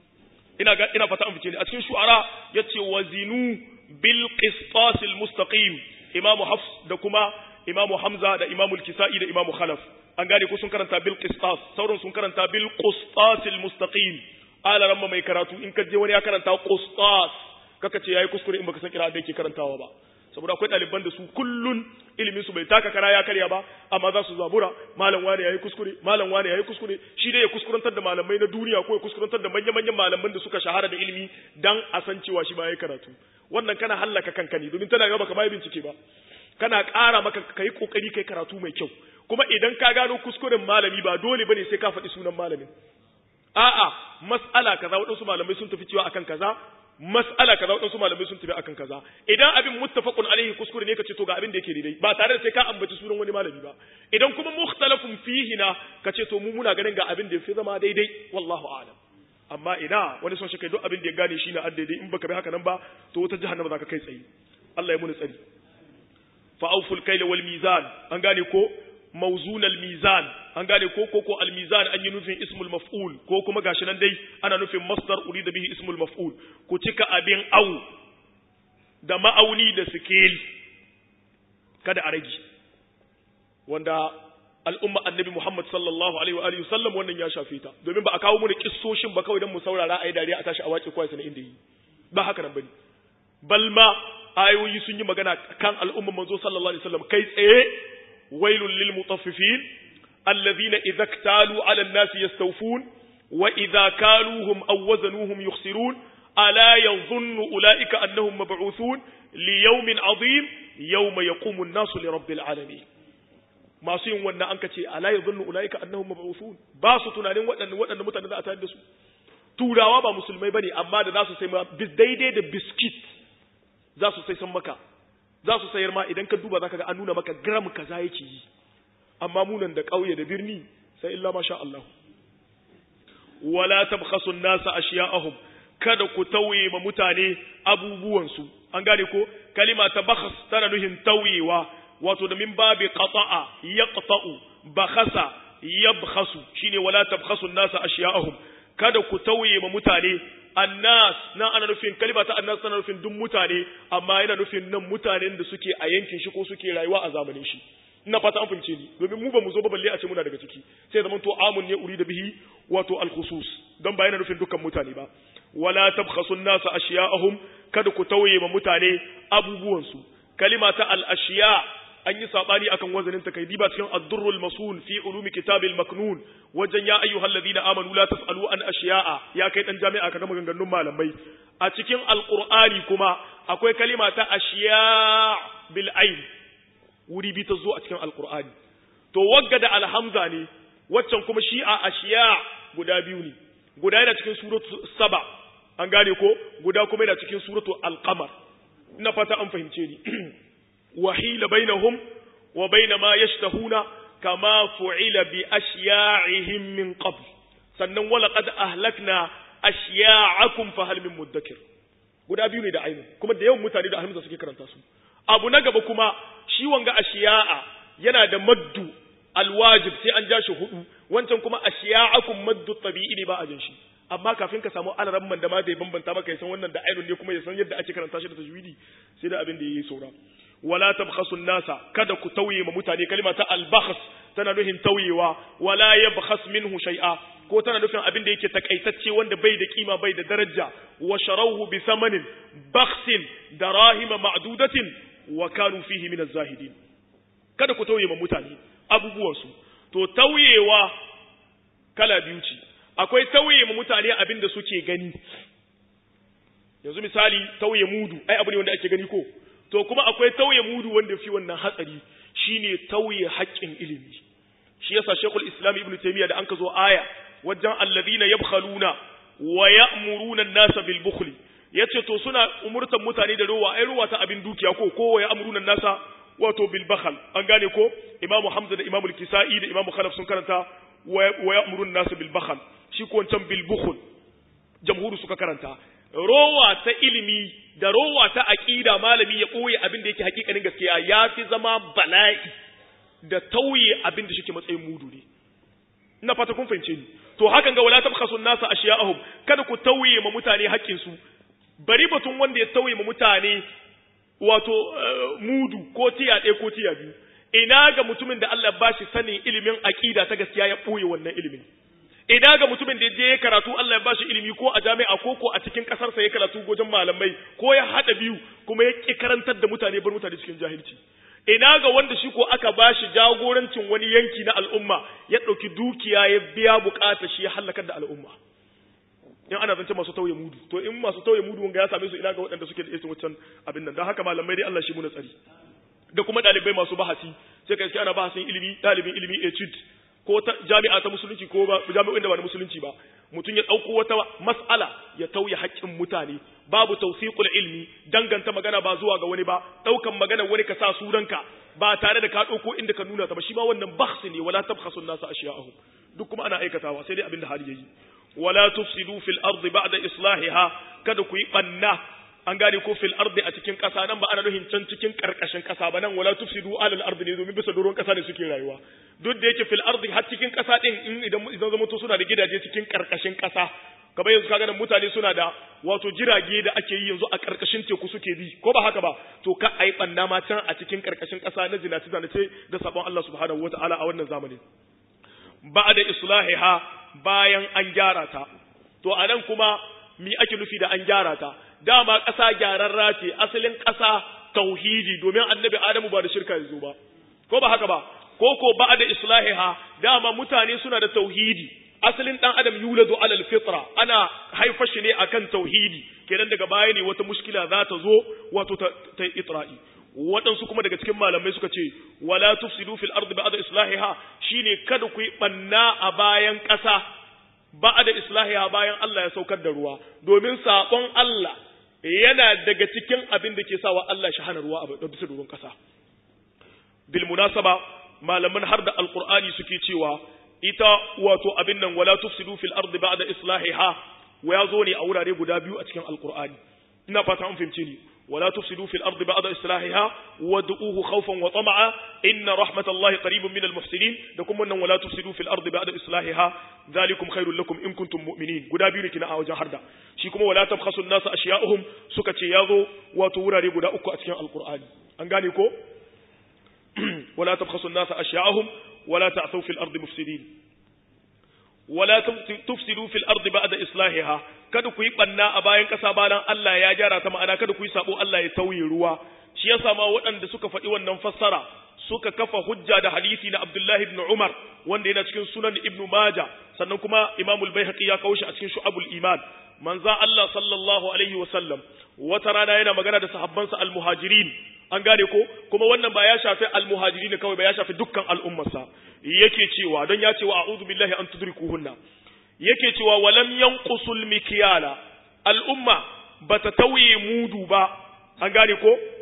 ina fata an fice ne a cikin shu'ara yace wazinu bil qistas al mustaqim imamu hafs da kuma imamu hamza da imamu al-kisa'i da imamu khalaf an gane ko sun karanta bil qistas sauran sun karanta bil qistas al mustaqim ala ramma mai karatu in ka je wani ya karanta qistas kaka ce yayi kuskure in baka san kira da yake karantawa ba saboda akwai ɗaliban da su kullun ilimin su bai taka kara ya karya ba amma za su zabura malam wani yayi kuskure malam wani yayi kuskure shi dai ya kuskurantar da malamai na duniya ko ya kuskurantar da manyan malaman da suka shahara da ilimi dan a san cewa shi ba yayi karatu wannan kana hallaka kanka ne domin tana gaba ka bai bincike ba kana ƙara maka kai kokari kai karatu mai kyau kuma idan ka gano kuskuren malami ba dole bane sai ka faɗi sunan malamin a'a mas'ala kaza wadansu malamai sun tafi cewa akan kaza mas'ala kaza wadansu malamai sun tafi akan kaza idan abin muttafaqun alaihi kuskure ne kace to ga abin da yake daidai ba tare da sai ka ambaci sunan wani malami ba idan kuma mukhtalafun fihi na kace to mu muna ganin ga abin da yafi zama daidai wallahu a'lam amma ina wani son shi kai duk abin da ya gane shi na addaidai in baka bi haka nan ba to wata jahannama zaka kai tsaye Allah ya muni tsari fa awful kayla wal mizan an gane ko mawzun al mizan an gane ko al mizan an yi nufin ismul maf'ul ko kuma gashi nan dai ana nufin masdar urida bihi ismul maf'ul ku cika abin au da ma'auni da scale kada a rage wanda al'umma annabi Muhammad sallallahu alaihi wa alihi sallam wannan ya shafe ta domin ba a kawo mu da kissoshin ba kawai dan mu saurara ayi dariya a tashi a wace kwai sanin inda yi ba haka nan bane balma ayoyi sun yi magana kan al'umma manzo sallallahu alaihi wasallam kai tsaye wailul lil mutaffifin alladhina idza iktalu ala an-nasi yastawfun wa idza kaluhum aw wazanuhum yukhsirun ala yadhunnu ulaika annahum mab'uthun li yawmin 'azim yawma yaqumu an-nasu li rabbil alamin masu yin wannan an kace ala yadhunnu ulaika annahum mab'uthun ba su tunanin waɗannan mutane za a tayar da su turawa ba musulmai bane amma da za su sai daidai da biskit za su sai san maka za su sayar ma idan ka duba zaka ga an nuna maka gram kaza yake yi amma munan da kauye da birni sai illa masha Allah wala tabkhasu an-nasa ashya'ahum kada ku tauye ma mutane abubuwan su an gane ko kalima tabakhas tana nuhin tauyewa wato da min babi qata'a yaqta'u bakhasa yabkhasu shine wala tabkhasu an-nasa ashya'ahum kada ku tauye ma mutane annas na ana nufin kalima ta annas tana nufin duk mutane amma yana nufin nan mutanen da suke a yankin shi ko suke rayuwa a zamanin shi ina fata an fahimce ni domin mu ba mu zo ba balle a ce muna daga ciki sai zaman to amun ne urida bihi wato al-khusus dan ba yana nufin dukkan mutane ba wala tabkhasu an-nasa ashya'ahum kada ku tauye ma mutane abubuwan su kalima ta al-ashiya an yi sabani akan wazanin ta kai diba cikin ad-durrul masul fi ulumi kitabil maknun wajen ya ayyuhal ladina amanu la tasalu an ashiya'a ya kai dan jami'a kaga maganganun malamai a cikin alqur'ani kuma akwai kalima ta ashiya bil ain wuri bi ta zo a cikin alqur'ani to wagga da alhamza ne waccan kuma shi'a ashiya guda biyu ne guda yana cikin suratu saba an gane ko guda kuma yana cikin suratu al-qamar ina fata an fahimce ni وحيل بينهم وبين ما يشتهون كما فعل بأشياعهم من قبل sannan walaqad ahlakna ashya'akum fa hal min mudakkir guda biyu ne da ainu kuma da yawan mutane da alhamza suke karanta su abu na gaba kuma shi wanga ashiya'a yana da maddu alwajib sai an ja shi hudu wancan kuma ashya'akum maddu tabi'i ne ba a jin shi amma kafin ka samu alaramman da ma zai bambanta maka ya san wannan da ainun ne kuma ya san yadda ake karanta shi da tajwidi sai da abin da yayi saura wala tabkhasu an-nasa kada ku tauye ma mutane kalma ta al-bakhs tana nufin tauyewa wala yabkhas minhu shay'a ko tana nufin abin da yake takaitacce wanda bai da kima bai da daraja wa sharawhu bi thamanin bakhsin darahima ma'dudatin wa kanu fihi min az-zahidin kada ku tauye ma mutane abubuwan su to tauyewa kala biyu ce akwai tauye ma mutane abin da suke gani yanzu misali tauye mudu ai abu ne wanda ake gani ko to kuma akwai tauye mudu wanda fi wannan hatsari shine tauye haƙƙin ilimi shi yasa Sheikhul Islam Ibn Taymiyyah da anka zo aya wajen alladhina yabkhaluna wa ya'muruna an-nasa bil bukhli yace to suna umurtan mutane da rowa ai rowa ta abin dukiya ko wa ya'muruna an-nasa wato bil bakhl an gane ko Imam Hamza da Imam Al-Kisa'i da Imam Khalaf sun karanta wa ya'muruna an-nasa bil bakhl shi ko wancan bil bukhl jamhuru suka karanta rowa ta ilimi da rowa ta aqida malami ya koyi abin da yake hakikanin gaskiya yafi zama bala'i da tauye abin da shike matsayin mudu ne ina fata kun fahimce ni to hakan ga wala tabkhasu an-nasa ashiya'ahum kada ku tauye ma mutane haƙƙin su bari batun wanda ya tauye ma mutane wato mudu ko tiya ɗaya ko tiya biyu ina ga mutumin da Allah ba shi sanin ilimin aqida ta gaskiya ya boye wannan ilimin ina ga mutumin da je ya karatu Allah ya bashi ilimi ko a jami'a ko a cikin kasar sa ya karatu gojen malamai ko ya hada biyu kuma ya ki karantar da mutane bar mutane cikin jahilci ina ga wanda shi ko aka bashi jagorancin wani yanki na al'umma ya dauki dukiya ya biya bukata shi ya halakar da al'umma in ana zance masu tauye mudu to in masu tauye mudu wanga ya same su ina ga waɗanda suke da irin wancan abin nan dan haka malamai dai Allah shi mu na tsari da kuma dalibai masu bahasi sai kai ana bahasin ilimi dalibin ilimi etude ko ta jami'a ta musulunci ko ba jami'o'in da ba na musulunci ba mutum ya dauko wata mas'ala ya tauye haƙƙin mutane babu tawsiqul ilmi danganta magana ba zuwa ga wani ba daukan magana wani ka sa suranka ba tare da ka dauko inda ka nuna ta ba shi ma wannan bakhs ne wala tabkhasu an-nasa ashiya'ahum duk kuma ana aikatawa sai dai abin da hali yayi wala tufsidu fil ardi ba'da islahiha kada ku yi banna an gane ko fil ardi a cikin ƙasa nan ba ana nufin can cikin ƙarƙashin ƙasa ba nan wala tufsidu alal ardi ne domin bisa doron ƙasa ne suke rayuwa duk da yake fil ardi har cikin ƙasa din idan zama to suna da gidaje cikin ƙarƙashin ƙasa kamar yanzu kaga nan mutane suna da wato jirage da ake yi yanzu a ƙarƙashin teku suke bi ko ba haka ba to ka ai banna ma can a cikin ƙarƙashin ƙasa na zinaci zanace da sabon Allah subhanahu wataala a wannan zamanin ba'da islahiha bayan an gyara ta to anan kuma mi ake nufi da an gyara ta dama ƙasa gyararra ce asalin ƙasa tauhidi domin annabi Adamu ba da shirka yanzu ba ko ba haka ba ko ba da islahiha dama mutane suna da tauhidi asalin dan adam yuladu alal fitra ana haifa shi ne akan tauhidi kenan daga baya ne wata mushkila za ta zo wato ta itra'i waɗansu kuma daga cikin malamai suka ce wala tufsidu fil ardi ba'da islahiha shine kada ku yi banna a bayan ƙasa ba'da islahiha bayan Allah ya saukar da ruwa domin sabon Allah yana daga cikin abin da ke sawa Allah shi hana ruwa a bisa doron ƙasa bil munasaba malaman har da alqur'ani suke cewa ita wato abin nan wala tufsidu fil ardi ba'da islahiha wa yazo ne a wurare guda biyu a cikin alqur'ani ina fata an fahimce ni wala tufsidu fil ardi ba'da islahiha wad'uhu khawfan wa tama'a inna rahmatallahi qaribun minal muhsinin da kuma wannan wala tufsidu fil ardi ba'da islahiha zalikum khairul lakum in kuntum mu'minin guda biyu ne kina a wajen harda shi kuma wala tabkhasu an-nasa ashya'uhum suka ce yazo wato wurare guda uku a cikin alqur'ani an gane ko wala tabkhasu an-nasa ashya'uhum ولا تعثوا في الأرض مفسدين ولا تفسدوا في الأرض بعد إصلاحها kada ku yi banna a bayan ƙasa bayan Allah ya gyara ta ma'ana kada ku yi sabo Allah ya tauye ruwa shi yasa ma waɗanda suka faɗi wannan fassara suka kafa hujja da hadisi na Abdullah ibn Umar wanda yana cikin sunan Ibn Majah sannan kuma Imam al-Baihaqi ya kawo shi a cikin Shu'abul Iman manzo Allah sallallahu alaihi wa sallam wata rana yana magana da sahabbansa al-muhajirin an gane ko kuma wannan ba ya shafi al-muhajirin kawai ba ya shafi dukkan al'ummarsa yake cewa don ya ce wa a'udhu billahi an tudrikuhunna yake cewa walam yanqusul mikyala al'umma bata tauye mudu ba an gane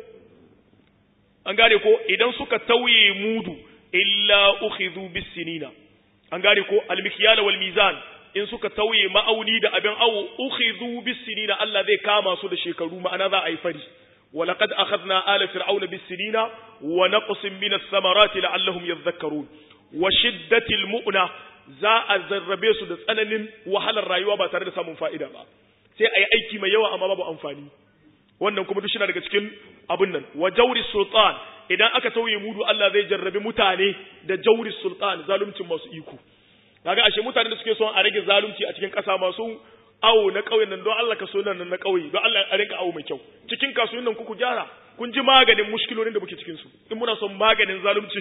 ko idan suka tauye mudu illa ukhidhu bis-sinina an gane ko al-mikyala wal mizan in suka tauye ma'auni da abin awo ukhidhu bis-sinina Allah zai kama su da shekaru ma'ana za a yi fari ولقد أخذنا آل فرعون بالسنين ونقص من الثمرات لعلهم يذكرون وشدة المؤنة za a zarrabe su da tsananin wahalar rayuwa ba tare da samun fa'ida ba sai a yi aiki mai yawa amma babu amfani wannan kuma duk shi daga cikin abin nan wa jauri sultan idan aka tauye mudu Allah zai jarrabe mutane da jauri sultan zaluncin masu iko kaga ashe mutane da suke son a rage zalunci a cikin ƙasa masu awo na ƙauyen nan don Allah ka so nan na ƙauye don Allah a rinka awo mai kyau cikin kasuwan nan ku gyara kun ji maganin mushkilolin da muke cikin su in muna son maganin zalunci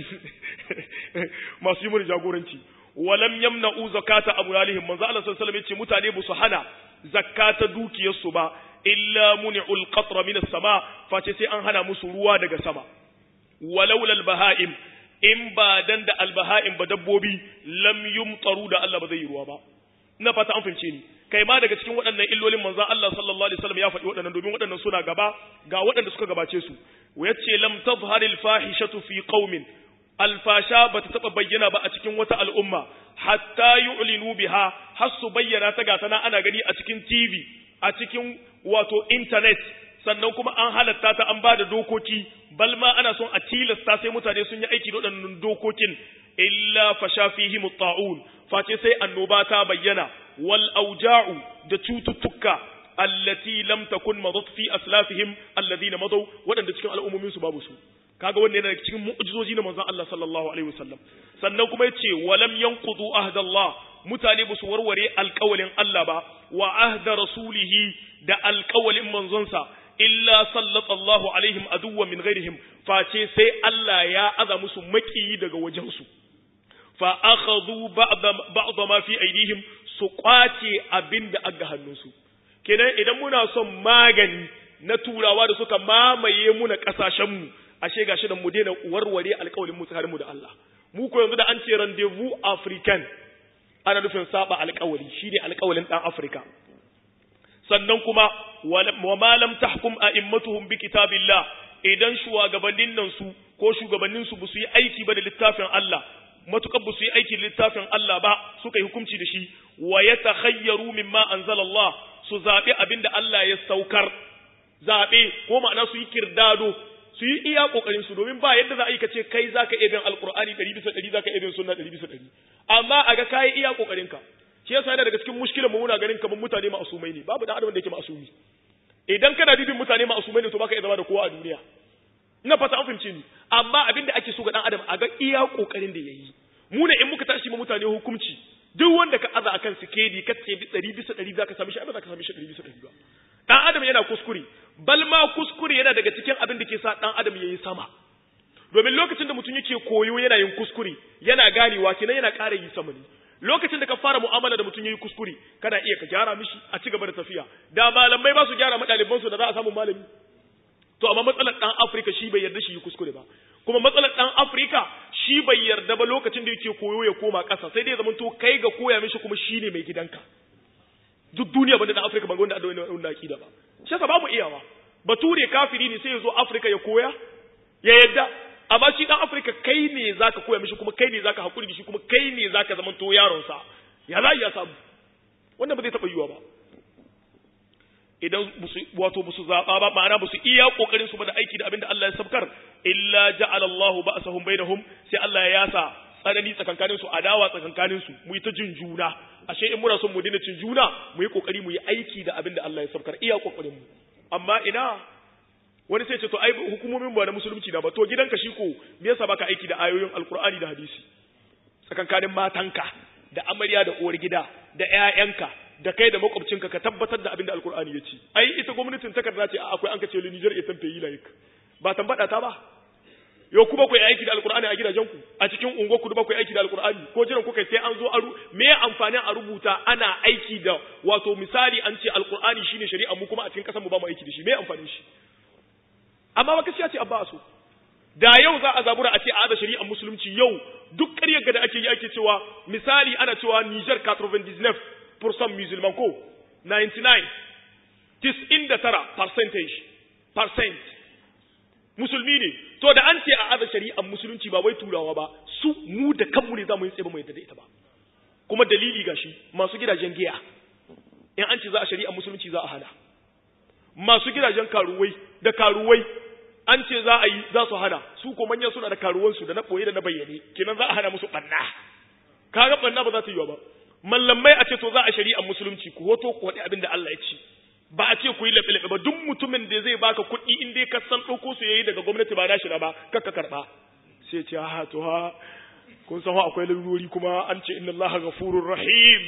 masu yi mana jagoranci walam yamna'u zakata amwalihim manzo Allah sallallahu alaihi wasallam yace mutane ba su hana zakata dukiyarsu ba illa muni'ul qatra min as-sama face sai an hana musu ruwa daga sama walaula al-baha'im in ba dan da al-baha'im ba dabbobi lam yumtaru da Allah ba zai yi ruwa ba ina fata an fahimce ni kai ma daga cikin waɗannan illolin manzo Allah sallallahu alaihi wasallam ya faɗi waɗannan domin waɗannan suna gaba ga waɗanda suka gabace su yace lam tadhharil fahishatu fi qaumin alfasha bata taba bayyana ba a cikin wata al'umma hatta yu'linu biha har su bayyana ta gata na ana gani a cikin TV a cikin wato internet sannan kuma an halatta ta an bada dokoki bal ma ana son a tilasta sai mutane sun yi aiki da waɗannan dokokin illa fasha fihi mutta'un face sai annoba ta bayyana wal auja'u da cututtuka allati lam takun madat fi aslafihim alladhina madaw waɗanda cikin al'ummomin su babu su kaga wannan yana cikin mu'jizoji na manzon Allah sallallahu alaihi wasallam sannan kuma yace walam yanqudu ahdallah mutane ba su warware alƙawalin Allah ba wa ahda rasulihi da alƙawalin manzonsa illa sallallahu alaihim aduwwa min ghairihim face sai Allah ya aza musu makiyi daga wajen su fa akhadhu ba'd ma fi aidihim su kwace abinda aga hannunsu kenan idan muna son magani na turawa da suka mamaye mu na kasashen mu ashe gashi da mu daina warware alƙawarin mu tsakanin mu da Allah mu ko yanzu da an ce rendezvous africain ana nufin saba alƙawari shine alƙawarin dan Afrika sannan kuma wa ma lam tahkum a'immatuhum bi kitabillah idan shugabannin nan su ko shugabannin su ba su yi aiki ba da littafin Allah matukar ba su yi aikin littafin Allah ba suka yi hukunci da shi wa yatakhayyaru mimma anzalallah su zabe abinda Allah ya saukar zabe ko ma'ana su yi kirdado su yi iya kokarin su domin ba yadda za a yi kace kai zaka iya bin alqur'ani 100% zaka iya bin sunna 100% amma aga kai iya kokarin ka shi yasa daga cikin mushkilan mu muna ganin kaman mutane ma'asumai ne babu dan adam da yake ma'asumi idan kana bibin mutane ma'asumai ne to baka iya zama da kowa a duniya ina fata an fahimce ni amma abinda ake so ga dan adam aga iya kokarin da yayi mu ne in muka tashi ma mutane hukunci duk wanda ka aza akan sikedi ka ce 100% zaka sami shi ba zaka sami shi 100% ba dan adam yana kuskure bal ma kuskure yana daga cikin abin da ke sa dan adam yayi sama domin lokacin da mutum yake koyo yana yin kuskure yana ganewa kenan yana ƙara yi sama ne lokacin da ka fara mu'amala da mutum yayi kuskure kana iya ka gyara mishi a ci gaba da tafiya da malamai ba su gyara madaliban su da za a samu malami to amma matsalar dan Afrika shi bai yarda shi yi kuskure ba kuma matsalar dan Afrika shi bai yarda ba lokacin da yake koyo ya koma ƙasa sai dai ya zamanto kai ga koya mishi kuma shine mai gidanka duk duniya banda dan Afrika ban gonda da wannan akida ba shi yasa babu iyawa bature kafiri ne sai ya zo Afrika ya koya ya yadda amma shi dan Afrika kai ne zaka koya mishi kuma kai ne zaka hakuri da shi kuma kai ne zaka zamanto yaron sa ya za ya samu wannan ba zai taba yiwa ba idan busu zaba ba ma'ana busu iya kokarin su ba da aiki da abinda Allah ya sabkar illa ja'ala Allahu ba'sahum bainahum sai Allah ya yasa tsanani tsakankanin su adawa tsakankanin su mu yi ta jin juna ashe in muna son mu dina cin juna mu yi kokari mu yi aiki da abinda Allah ya sabkar iya kokarin mu amma ina wani sai ce to ai hukumomin ba na musulunci da ba to gidanka shi ko me yasa baka aiki da ayoyin alqur'ani da hadisi tsakankanin matanka da amarya da uwar gida da ƴaƴanka da kai da makwabcinka ka tabbatar da abin da alkur'ani ya ce ai ita gwamnatin takarda ce akwai an kace Niger ya tamfe yi layik ba tambada ta ba yau kuma ku yi aiki da alkur'ani a gidajenku a cikin unguwar ku ba ku yi aiki da alkur'ani ko jiran ku kai sai an zo me amfanin a rubuta ana aiki da wato misali an ce alkur'ani shine shari'a mu kuma a cikin kasar mu ba mu aiki da shi me amfanin shi amma ba gaskiya ce abba so da yau za a zabura a ce a da shari'ar musulunci yau duk ƙaryar da ake yi ake cewa misali ana cewa Niger 99% musulman ko 99% musulmi ne to da an ce a aza shari'ar musulunci ba wai turawa ba su mu da kanmu ne za mu yi tsaye ba mu yadda da ita ba kuma dalili gashi masu gidajen giya in an ce za a shari'ar musulunci za a hana masu gidajen karuwai da karuwai an ce za a yi za su hana su ko manyan suna da karuwansu da na koyi da na bayyane kenan za a hana musu banna kaga banna ba za ta yi ba mallamai a ce to za a shari'ar musulunci ku hoto ku wadi abin da Allah ya ce ba a ce ku yi laɓe-laɓe ba duk mutumin da zai baka kuɗi in dai ka san ɗauko su yayi daga gwamnati ba nashi na ba kakka karɓa sai ce ha to ha kun san akwai lalurori kuma an ce inna Allah ghafurur rahim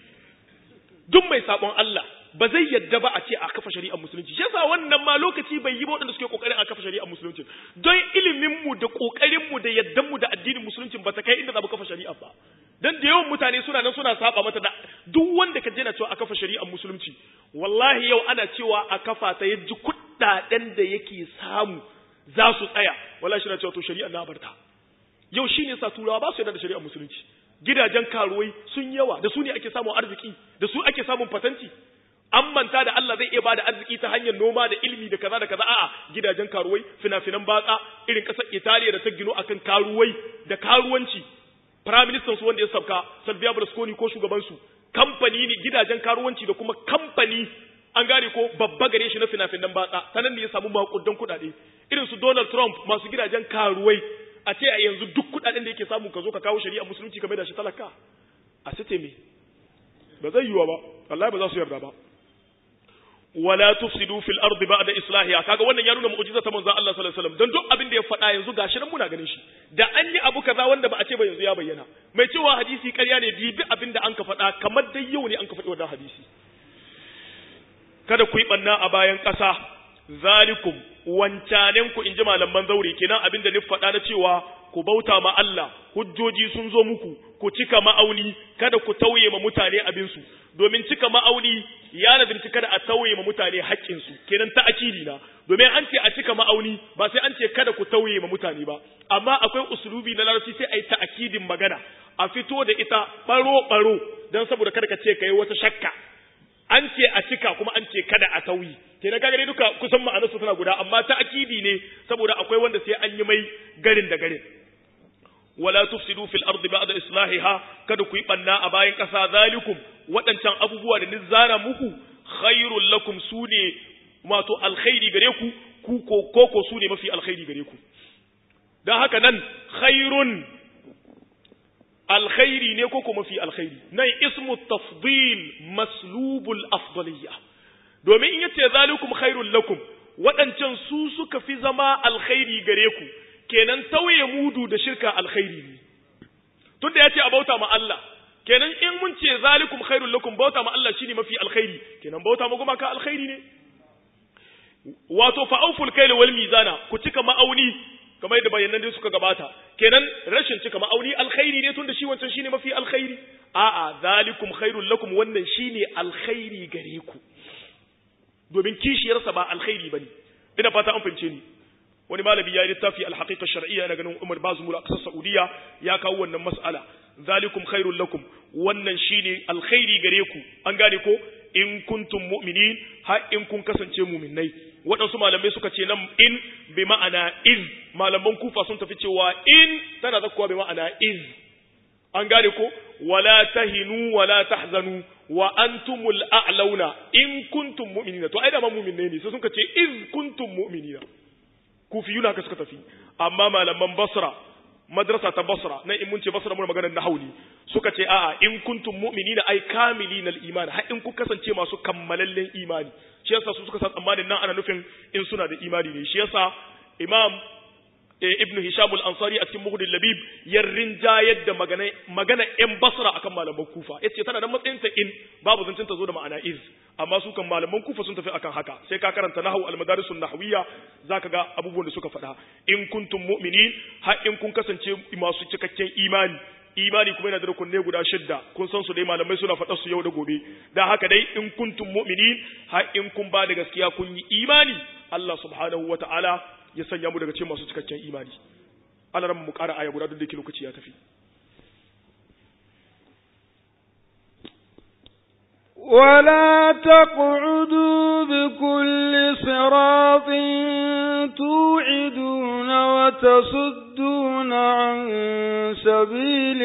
duk mai sabon Allah ba zai yadda ba a ce a kafa shari'ar musulunci shi yasa wannan ma lokaci bai yi ba waɗanda suke kokarin a kafa shari'ar musulunci don ilimin mu da kokarin mu da yaddan mu da addinin musulunci ba ta kai inda za mu kafa shari'ar ba dan da yawan mutane suna nan suna saba mata da duk wanda ka je na cewa a kafa shari'ar musulunci wallahi yau ana cewa a kafa ta yaji kuɗaɗen da yake samu za su tsaya wallahi shi na cewa to shari'ar na barta yau shine sa turawa ba su yarda da shari'ar musulunci gidajen karuwai sun yawa da su ne ake samun arziki da su ake samun fatanci an manta da Allah zai iya bada arziki ta hanyar noma da ilimi da kaza a'a gidajen karuwai fina-finan batsa irin kasar Italiya da ta gino akan karuwai da karuwanci prime minister su wanda ya sabka Silvio Berlusconi ko shugaban su kamfani ne gidajen karuwanci da kuma kamfani an gane ko babba gare shi na fina-finan batsa sanan ne ya samu makudan kudade irin su Donald Trump masu gidajen karuwai a ce a yanzu duk kudaden da yake samu ka zo ka kawo shari'a musulunci ka mai da shi talaka a sace me ba zai yiwa ba wallahi ba za su yarda ba wala tufsidu fil ardi ba'da islahiha kaga wannan ya nuna mu'jiza ta manzon Allah sallallahu alaihi wasallam dan duk abin da ya faɗa yanzu gashi nan muna ganin shi da an yi abu kaza wanda ba a ce ba yanzu ya bayyana mai cewa hadisi ƙarya ne bibi abin da an ka faɗa kamar dai yau ne an ka faɗi wannan hadisi kada ku yi banna a bayan ƙasa zalikum wancanen ku inji malaman zaure kenan abin da ni faɗa na cewa ku bauta ma Allah hujjoji sun zo muku ku cika ma'auni kada ku tauye ma mutane abin su domin cika ma'auni ya nazarci kada a tauye ma mutane haƙƙin su kenan ta akidi na domin an ce a cika ma'auni ba sai an ce kada ku tauye ma mutane ba amma akwai usulubi na larabci sai a yi ta akidin magana a fito da ita baro dan saboda kada ka ce kai wata shakka an ce a cika kuma an ce kada a tauyi kenan kaga dai duka kusan ma'anar su tana guda amma ta akidi ne saboda akwai wanda sai an yi mai garin da garin wala tufsidu fil ardi ba'da islahiha kada ku yi banna a bayan ƙasa zalikum waɗancan abubuwa da nizzana muku khairul lakum sune wato alkhairi gare ku ko sune mafi alkhairi gare ku dan haka nan khairun alkhairi ne ko mafi alkhairi nan ismu tafdil maslubul afdaliyya domin in yace zalikum khairul lakum waɗancan su suka fi zama alkhairi gare ku kenan tauye mudu da shirka alkhairi ne tunda yace a bauta ma Allah kenan in mun ce zalikum khairul lakum bauta ma Allah shine mafi alkhairi kenan bauta ma gumaka alkhairi ne wato fa'uful kayl wal mizana ku cika ma'auni kamar yadda bayanan da suka gabata kenan rashin cika ma'auni alkhairi ne tunda shi wancan shine mafi alkhairi a'a zalikum khairul lakum wannan shine alkhairi gare ku domin kishiyarsa ba alkhairi bane ina fata an fahimce ni wani malami ya yi littafi al-haqiqa shar'iyya na ganin Umar Bazmul a kasar Saudiya ya kawo wannan mas'ala zalikum khairul lakum wannan shine alkhairi gare ku an gane ko in kuntum mu'minin har in kun kasance mu'minnai waɗansu malamai suka ce nan in bi ma'ana iz malaman kufa sun tafi cewa in tana zakkuwa bi ma'ana iz an gane ko wala tahinu wala tahzanu wa antumul a'launa in kuntum mu'minina to ai da ma mu'minnai ne sai sun ce iz kuntum mu'minina kufiyuna haka suka tafi amma malaman Basra madrasa ta Basra nan in mun ce Basra mun maganar nahawli suka ce a'a in kuntum mu'minina ay kamilina al-iman har in ku kasance masu kammalallen imani shi yasa su suka san tsammanin nan ana nufin in suna da imani ne shi yasa Imam Ibn Hisham al-Ansari a cikin Mughni al-Labib yarrinja yadda magana in Basra akan malaman Kufa yace tana da matsayin ta in babu zancin ta zo da ma'ana iz amma su kan malaman Kufa sun tafi akan haka sai ka karanta nahwu al-madaris an-nahwiyya zaka ga abubuwan da suka faɗa in kuntum mu'minin har in kun kasance masu cikakken imani kuma yana da rukunne guda 6 kun san su dai malamai suna faɗa su yau da gobe dan haka dai in kuntum mu'minin har in kun ba da gaskiya kun yi imani Allah subhanahu wata'ala ya sanya mu daga cikin masu cikakken imani Allah ran mu ƙara aya guda duk da lokaci ya tafi ولا تقعدوا بكل صراط توعدون وتصدون عن سبيل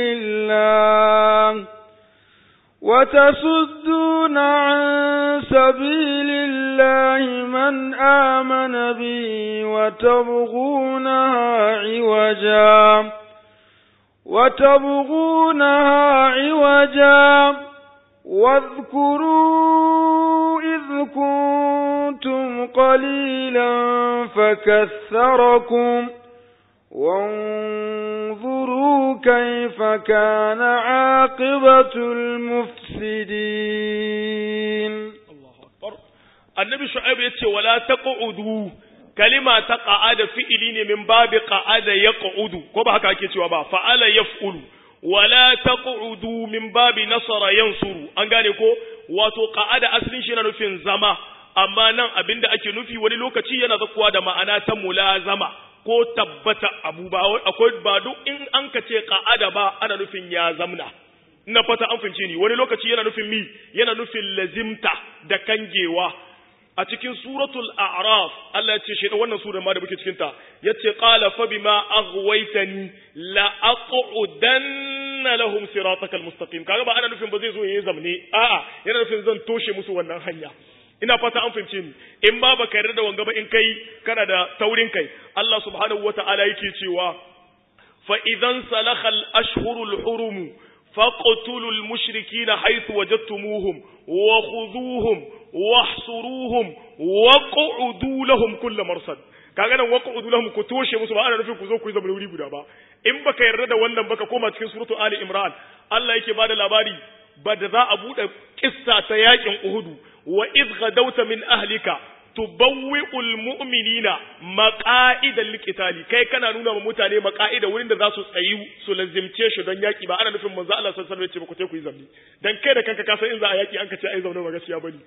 الله من آمن به وتبغونها عوجا واذكروا إذ كنتم قليلا فكثركم وانظروا كيف كان عاقبة المفسدين الله أكبر النبي شعيب يتي ولا تقعدوا كلمة تقعد فئلين من باب قعد يقعد كما هكا كيتوا با فعل يفعل wala taqudu min babi nasara yansuru an gane ko wato qa'ada aslin shi yana nufin zama amma nan abinda ake nufi wani lokaci yana zakuwa da ma'ana ta mulazama ko tabbata abu ba akwai ba duk in an kace qa'ada ba ana nufin ya zamna ina fata an fince ni wani lokaci yana nufin yana nufin lazimta da kangewa a cikin suratul a'raf Allah ya ce shi wannan sura ma da muke cikin ta yace qala fa bima aghwaytani la aqudanna lahum siratakal mustaqim kaga ba ana nufin ba zai zo yayin zamne a'a yana nufin zan toshe musu wannan hanya ina fata an fahimce ni in ba baka yarda da wanga ba in kai kana da taurin kai Allah subhanahu wata'ala yake cewa fa idan salakhal ashhurul hurum faqtulul mushrikeena haythu wajadtumuhum wa khudhuhum wahsuruhum waq'udu lahum kull marsad kaga nan waq'udu lahum ku toshe musu ba ana nufin ku zo ku yi zama wuri guda ba in baka yarda da wannan baka koma cikin suratu ali imran Allah yake bada labari ba da za a bude kissa ta yakin uhud wa idh gadawta min ahlika tubawwi'ul mu'minina maqa'idal liqitali kai kana nuna wa mutane maqa'ida wurin da za su tsayi su lazimce shi don yaki ba ana nufin manzo Allah sallallahu alaihi wasallam ya ce ba ku ku yi zamni dan kai da kanka ka san in za a yaki an ka ce ai zaune ba gaskiya bane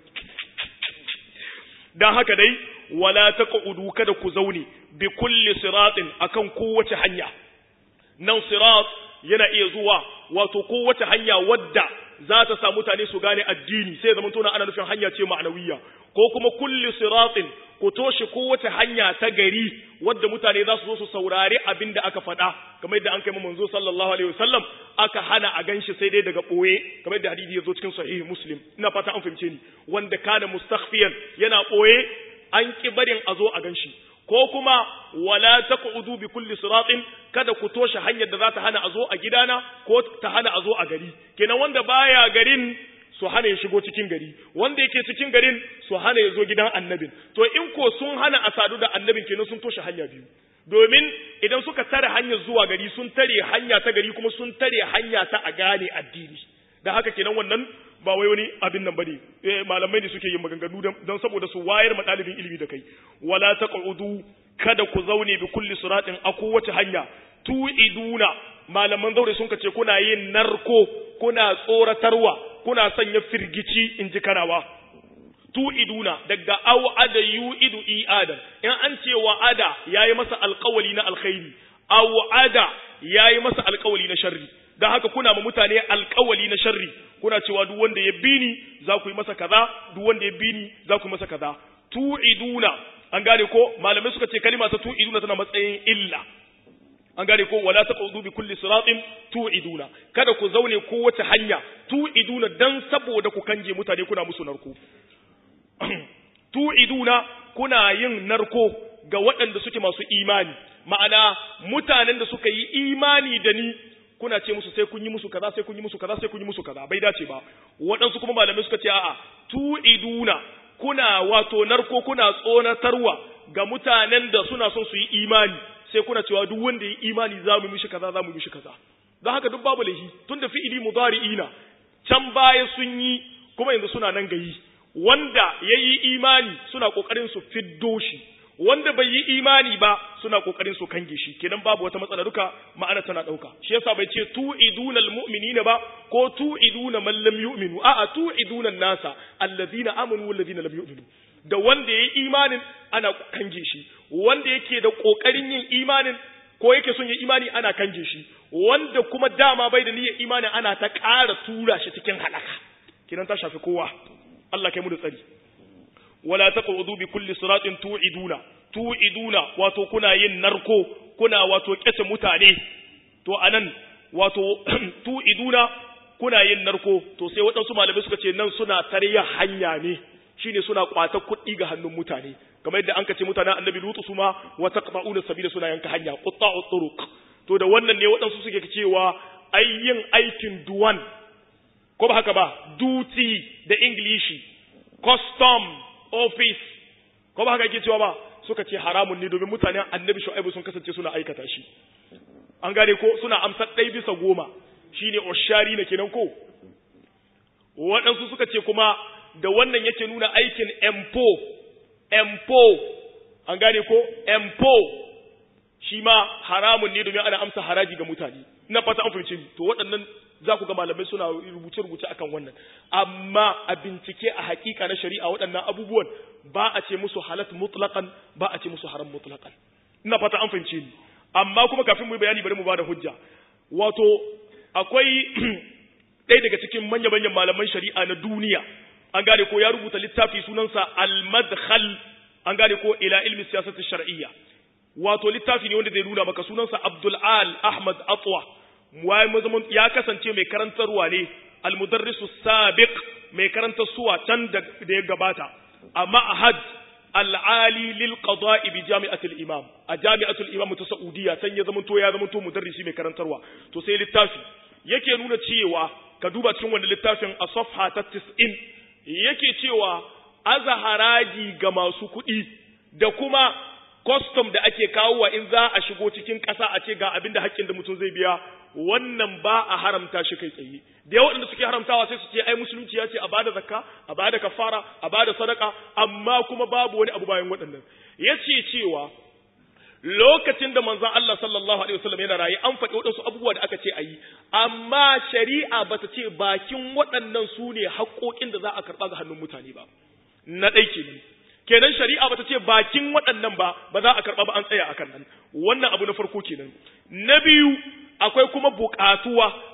dan haka dai wala taqudu kada ku zaune bi kulli siratin akan kowace hanya nan sirat yana iya zuwa wato kowace hanya wadda za ta sa mutane su gane addini sai zaman tona ana nufin hanya ce ma'anawiyya ko kuma kulli siratin ku toshe kowace hanya ta gari wadda mutane za su zo su saurari abin da aka faɗa kamar yadda an kai manzo sallallahu alaihi wasallam aka hana a ganshi sai dai daga boye kamar yadda hadisi ya zo cikin sahih muslim ina fata an fahimce ni wanda kana mustakhfiyan yana boye an ki barin a zo a ganshi ko kuma wala taqudu bi kulli siratin kada ku toshe hanyar da za ta hana a zo a gidana ko ta hana a zo a gari kenan wanda baya garin su hana ya shigo cikin gari wanda yake cikin garin su hana ya zo gidan annabin to in ko sun hana a sadu da annabin kenan sun toshe hanya biyu domin idan suka tare hanyar zuwa gari sun tare hanya ta gari kuma sun tare hanya ta a gane addini da haka kenan wannan ba wai wani abin nan bane malamai ne suke yin maganganu don saboda su wayar ma dalibin ilimi da kai wala taqudu kada ku zaune bi kulli siratin a kowace hanya tu'iduna malaman zaure sun kace kuna yin narko kuna tsoratarwa kuna sanya firgici inji kanawa tu'iduna daga au'ada yu'idu i'adan in an ce wa'ada yayi masa alƙawali na alkhairi au'ada yayi masa alƙawali na sharri dan haka kuna ma mutane alƙawali na sharri kuna cewa duk wanda ya bi ni za ku yi masa kaza duk wanda ya bi ni za ku yi masa kaza tu'iduna an gane ko malamai suka ce kalima ta tu'iduna tana matsayin illa an gane ko wala taqudu bi kulli siratin tu'iduna kada ku zaune ko wata hanya tu'iduna dan saboda ku kanje mutane kuna musu narko tu'iduna kuna yin narko ga waɗanda suke masu imani ma'ana mutanen da suka yi imani da ni kuna ce musu sai kun yi musu kaza sai kun yi musu kaza sai kun yi musu kaza bai dace ba waɗansu kuma malamai suka ce a'a tu'iduna kuna wato narko kuna tsonatarwa ga mutanen da suna son su yi imani sai kuna cewa duk wanda yi imani za mu mishi kaza za mu mishi kaza don haka duk babu laifi tunda fi'ili mudari'ina can baya sun yi kuma yanzu suna nan gayi wanda yayi imani suna kokarin su fiddo shi wanda bai yi imani ba suna kokarin su kange shi kenan babu wata matsala duka ma'ana tana dauka shi yasa bai ce tu'iduna almu'minina ba ko tu'iduna man lam yu'minu a'a tu'iduna an-nasa alladhina amanu walladhina lam yu'minu da wanda yayi imanin ana kange shi wanda yake da kokarin yin imanin ko yake son yin imani ana kange shi wanda kuma dama bai da niyyar imani ana ta ƙara tura shi cikin halaka kenan ta shafi kowa Allah kai mu da tsari wala taqudu bi kulli siratin tu'iduna wato kuna yin narko kuna wato kece mutane to anan wato tu'iduna kuna yin narko to sai waɗansu malamai suka ce nan suna tarayya hanya ne shine suna kwata kuɗi ga hannun mutane kamar yadda an kace mutanen annabi lutu su ma wa taqta'una sabila suna yanka hanya qutta'u turuq to da wannan ne waɗansu suke cewa ayyin aikin duwan ko ba haka ba duty da ingilishi custom office ko ba haka yake cewa ba suka ce haramun ne domin mutanen annabi shu'aibu sun kasance suna aikata shi an gane ko suna amsar 1/10 shine ushari ne kenan ko waɗansu suka ce kuma da wannan yake nuna aikin empo an gane ko empo shi ma haramun ne domin ana amsa haraji ga mutane ina fata an fahimci to waɗannan za ku ga malamai suna rubuce-rubuce akan wannan amma a bincike a hakika na shari'a waɗannan abubuwan ba a ce musu halat mutlaqan ba a ce musu haram mutlaqan ina fata an fahimce ni amma kuma kafin mu yi bayani bari mu bada hujja wato akwai ɗaya daga cikin manya-manyan malaman shari'a na duniya an gane ko ya rubuta littafi sunansa al-madkhal an gane ko ila ilmi siyasati shar'iyya wato littafi ne wanda zai nuna maka sunansa Abdul Al Ahmad Atwa ya kasance mai karantarwa ne al-mudarrisu sabiq mai karantar suwa can da ya gabata a ma'had al-ali lil qada'i bi jami'atul imam a jami'atul imam ta Saudiya can ya zamanto mudarrisi mai karantarwa to sai littafi yake nuna cewa ka duba cikin wannan littafin a safha ta 90 yake cewa azharaji ga masu kuɗi da kuma custom da ake kawowa in za a shigo cikin ƙasa a ce ga abinda haƙƙin da mutum zai biya wannan ba a haramta shi kai tsaye da yawa waɗanda suke haramtawa sai su ce ai musulunci ya ce a bada zakka a bada kafara a bada sadaka amma kuma babu wani abu bayan waɗannan yace cewa lokacin da manzon Allah sallallahu alaihi wasallam yana rayi an faɗi waɗansu abubuwa da aka ce ayi amma shari'a bata ce bakin waɗannan su ne haƙoƙin da za a karɓa ga hannun mutane ba na ɗai kenan shari'a bata ce bakin waɗannan ba za a karɓa ba an tsaya akan nan wannan abu na farko kenan na biyu akwai kuma buƙatuwa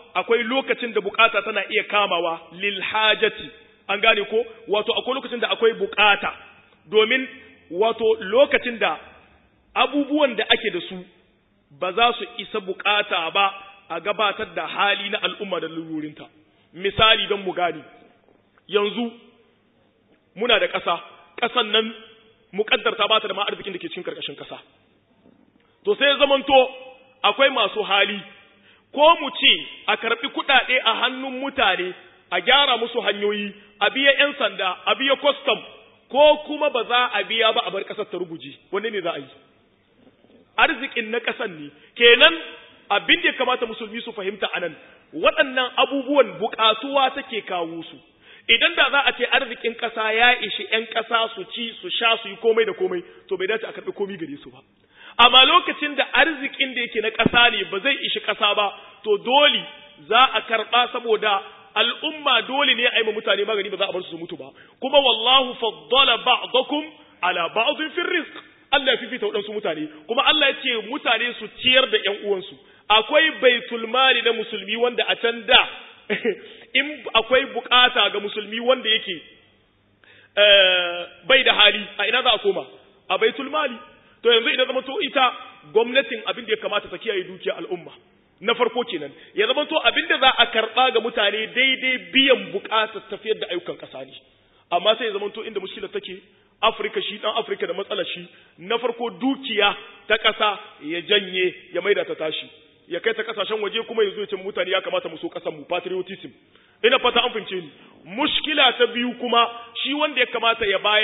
akwai lokacin da bukata tana iya kamawa lil hajati an gane ko wato akwai lokacin da akwai bukata domin wato lokacin da abubuwan da ake da su ba za su isa bukata ba a gabatar da hali na al'umma da lururinta misali don mu gani yanzu muna da ƙasan nan muƙaddarta ba ta da ma arzikin da ke cikin ƙarƙashin ƙasa to sai zamanto akwai masu hali ko mu ce a karɓi kuɗaɗe a hannun mutane a gyara musu hanyoyi a biya 'yan sanda a biya kwastam ko kuma ba za a biya ba a bar ƙasar ta ruguje wanne ne za a yi arzikin na ƙasan ne kenan abin da ya kamata musulmi su fahimta anan waɗannan abubuwan buƙatuwa take kawo su idan da za a ce arzikin ƙasa ya ishi 'yan ƙasa su ci su sha su yi komai da komai to bai dace a karɓi komai gare su ba amma lokacin da arzikin da yake na ƙasa ne ba zai ishi ƙasa ba to dole za a karɓa saboda al'umma dole ne a yi ma mutane magani ba za a bar su mutu ba kuma wallahu faddala ba'dakum ala ba'dhin fi rizq Allah ya fifita waɗansu mutane kuma Allah ya ce mutane su ciyar da ƴan uwansu akwai baitul mali na musulmi wanda a can da in akwai bukata ga musulmi wanda yake bai da hali a ina za a koma a baitul mali to yanzu idan zama to ita gwamnatin abin da ya kamata ta kiyaye dukiyar al'umma na farko kenan ya zama to abin da za a karba ga mutane daidai biyan bukatar tafiyar da ayyukan kasa ne amma sai ya zama to inda mushkilar take Afirka shi dan Afirka da matsalar shi na farko dukiya ta kasa ya janye ya maida ta tashi ya kai ta kasashen waje kuma yazo ya ce mutane ya kamata mu so kasan mu patriotism ina fata an fince ni mushkila ta biyu kuma shi wanda ya kamata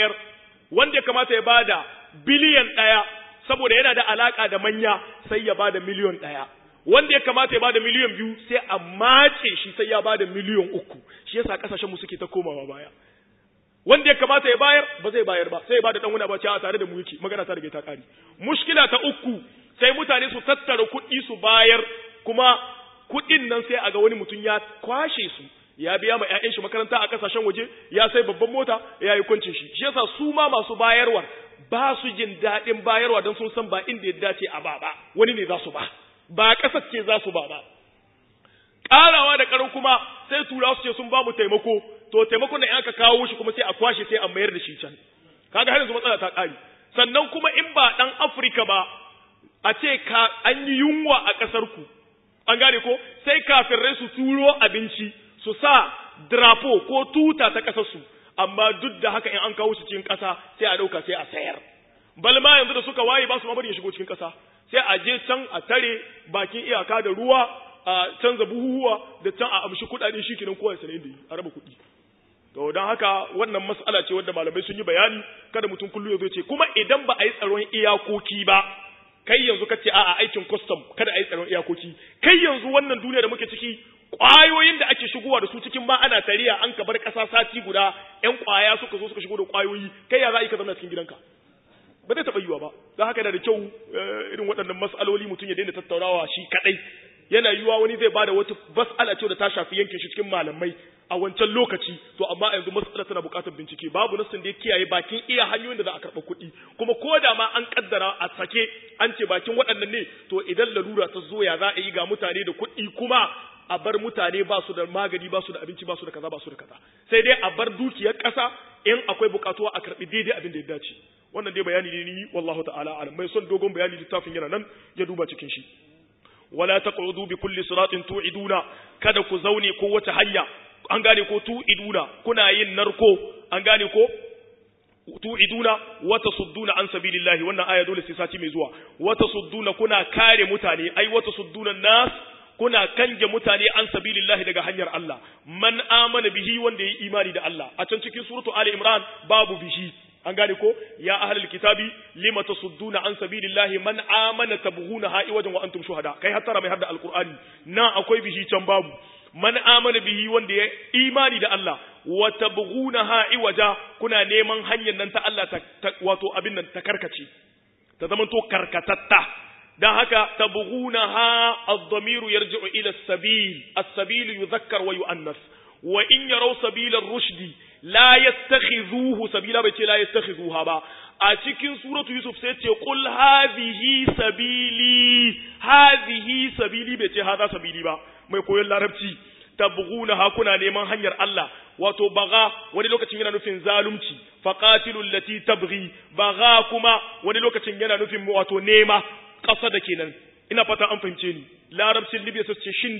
ya bada biliyan 1 saboda yana da alaka da manya sai ya bada miliyon 1 wanda ya kamata ya bada miliyon 2 sai a mace shi sai ya bada miliyon 3 shi yasa kasashen mu suke ta komawa baya wanda ya kamata ya bayar ba zai bayar ba sai ya bada dan wani ba a tare da mu yake magana ta rage ta kare mushkila ta 3 sai mutane su tattara kuɗi su bayar kuma kuɗin nan sai a ga wani mutum ya kwashe su ya biya ma ƴaƴan shi makaranta a kasashen waje ya sai babban mota ya yi kwancin shi shi yasa su ma masu bayarwa ba su jin daɗin bayarwa don sun san ba inda ya dace a ba wani ne za su ba ƙasar ce za su ba ƙarawa da ƙarin kuma sai tura su ce sun ba mu taimako to taimakon da aka kawo shi kuma sai a kwashe sai a mayar da shi can kaga har yanzu matsala ta ƙari sannan kuma in ba ɗan Afirka ba a ce an yi yunwa a ƙasar ku an gane ko sai kafirai su turo abinci su sa drapo ko tuta ta ƙasar su amma duk da haka in an kawo shi cikin ƙasa sai a ɗauka sai a sayar balma yanzu da suka waye ba su ma bari ya shigo cikin ƙasa sai a je can a tare bakin iyaka da ruwa a canza buhuhuwa da can a amshi kuɗaɗe shi kenan kowa sanin da yi a raba kuɗi to don haka wannan mas'ala ce wanda malamai sun yi bayani kada mutum kullu ya zo ce kuma idan ba a yi tsaron iyakoki ba kai yanzu kace a'a aikin custom kada a yi tsaron iyakoki kai yanzu wannan duniya da muke ciki ƙwayoyin da ake shigowa da su cikin ma ana tariya an ka bar ƙasa sati guda ƴan ƙwaya suka zo suka shigo da ƙwayoyi kai ya za a yi ka zama cikin gidanka ba zai taɓa yiwa ba don haka yana da kyau irin waɗannan mas'aloli mutum ya daina tattaunawa shi kaɗai yana yiwa wani zai bada wata mas'ala ce da ta shafi yankin shi cikin malamai a wancan lokaci to amma yanzu mas'ala tana buƙatar bincike babu nassin da ya kiyaye bakin iya hanyoyin da za a karɓa kuɗi kuma ko da ma an kaddara a sake an ce bakin waɗannan ne to idan lalura ta zo ya za a yi ga mutane da kuɗi kuma a bar mutane ba su da magani ba su da abinci ba su da kaza ba su da kaza sai dai a bar dukiyar ƙasa in akwai buƙatuwa a karɓi daidai abin da ya dace wannan dai bayani ne ni wallahu ta'ala alam mai son dogon bayani littafin yana nan ya duba cikin shi wala taqudu bi kulli siratin tu'iduna kada ku zaune ko wata hanya an gane ko tu'iduna kuna yin narko an gane ko tu'iduna wa tasudduna an sabilillahi wannan aya dole sai sati mai zuwa wa tasudduna kuna kare mutane ai wa tasudduna nas kuna kanje mutane an sabilillahi daga hanyar Allah man amana bihi wanda yayi imani da Allah a can cikin suratu ali imran babu bihi an gane ko ya ahlul kitabi lima tasudduna an sabilillahi man amana tabghuna ha'iwajan wa antum shuhada kai hattara mai hadda alqur'ani na akwai bihi can babu man amana bihi wanda ya imani da Allah wa tabghuna ha'iwaja kuna neman hanyar nan ta Allah wato abin nan ta karkace ta zaman to karkatatta dan haka tabghunaha ad-damiru yarji'u ila as-sabil as-sabil yudhakkar wa yu'annas wa in yaraw sabila ar-rushd la yattakhidhuhu sabila bai ce la yattakhidhuha ba a cikin suratu yusuf sai ce qul hadhihi sabili bai ce hada sabili ba mai koyon larabci tabghuna kuna neman hanyar Allah wato baga wani lokacin yana nufin zalunci faqatilul lati tabghi baga kuma wani lokacin yana nufin wato nema kasa da kenan ina fata an fahimce ni larabcin libya sai ce shin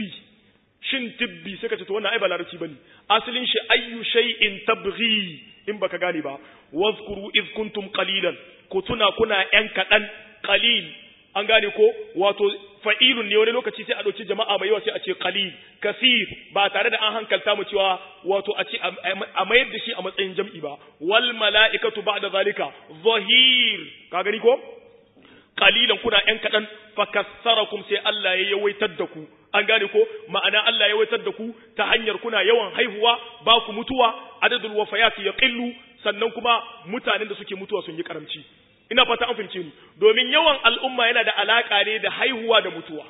tibbi sai ka ce to wannan ai ba larabci bane asalin shi ayyu shay'in tabghi in baka gane ba wazkuru iz kuntum qalilan ku tuna kuna yan kadan qalil an gane ko wato fa'ilun ne wani lokaci sai a dauki jama'a mai yawa sai a ce qalil kasir ba tare da an hankalta mu cewa wato a ce a mayar da shi a matsayin jam'i ba wal mala'ikatu ba'da zalika zahir ka gani ko qalilan kuna yan kadan fakassarakum sai Allah ya yawaitar da ku an gane ko ma'ana Allah ya yawaitar da ku ta hanyar kuna yawan haihuwa ba ku mutuwa adadul wafayati yaqillu sannan kuma mutanen da suke mutuwa sun yi karamci ina fata an fahimce ni domin yawan al'umma yana da alaka ne da haihuwa da mutuwa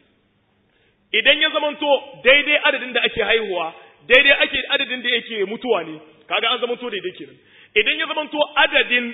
idan ya zamanto daidai adadin da ake haihuwa daidai ake adadin da yake mutuwa ne kaga an zamanto daidai kenan idan ya zamanto adadin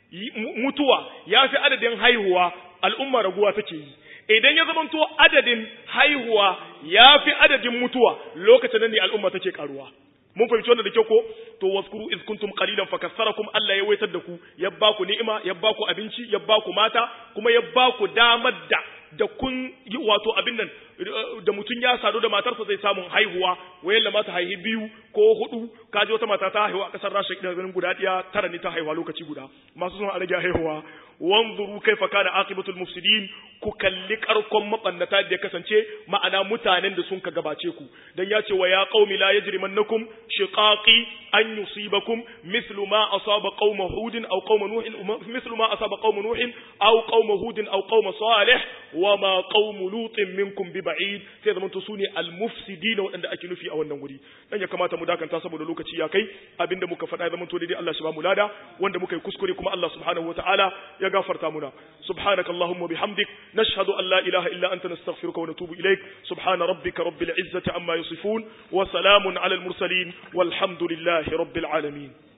mutuwa ya fi adadin haihuwa al'umma raguwa take yi idan ya zamanto adadin haihuwa ya fi adadin mutuwa lokacin nan ne al'umma take karuwa mun fahimci wannan da kyau ko to waskuru iz kuntum qalilan fakassarakum Allah ya waitar da ku ya ba ku ni'ima ya ba ku abinci ya ba ku mata kuma ya ba ku damar da kun wato abin nan da mutun ya sadu da matarsa zai samu haihuwa wayan da mata haihi biyu ko hudu kaje wata mata ta haihuwa a kasar Rasha idan ganin guda ɗaya tara ne ta haihuwa lokaci guda masu son a rage haihuwa wanzuru kaifa kana aqibatul mufsidin ku kalli karkon mabannata da ya kasance ma'ana mutanen da sun ka gabace ku dan ya ce wa ya qaumi la yajrimannakum shiqaqi an yusibakum mithlu ma asaba qauma hudin aw qauma nuhin mithlu ma asaba qauma nuhin aw qauma hudin aw qauma salih wa ma qaumu lutin minkum bi ba'id sai zaman to sune al mufsidin wadanda ake nufi a wannan guri dan ya kamata mu dakanta saboda lokaci ya kai abinda muka faɗa zaman to dai Allah shi ba mu lada wanda muka yi kuskure kuma Allah subhanahu wataala ya gafarta muna subhanakallahumma bihamdik nashhadu an la ilaha illa anta nastaghfiruka wa natubu ilaik subhana rabbika rabbil izzati amma yasifun wa salamun ala al mursalin walhamdulillahi rabbil alamin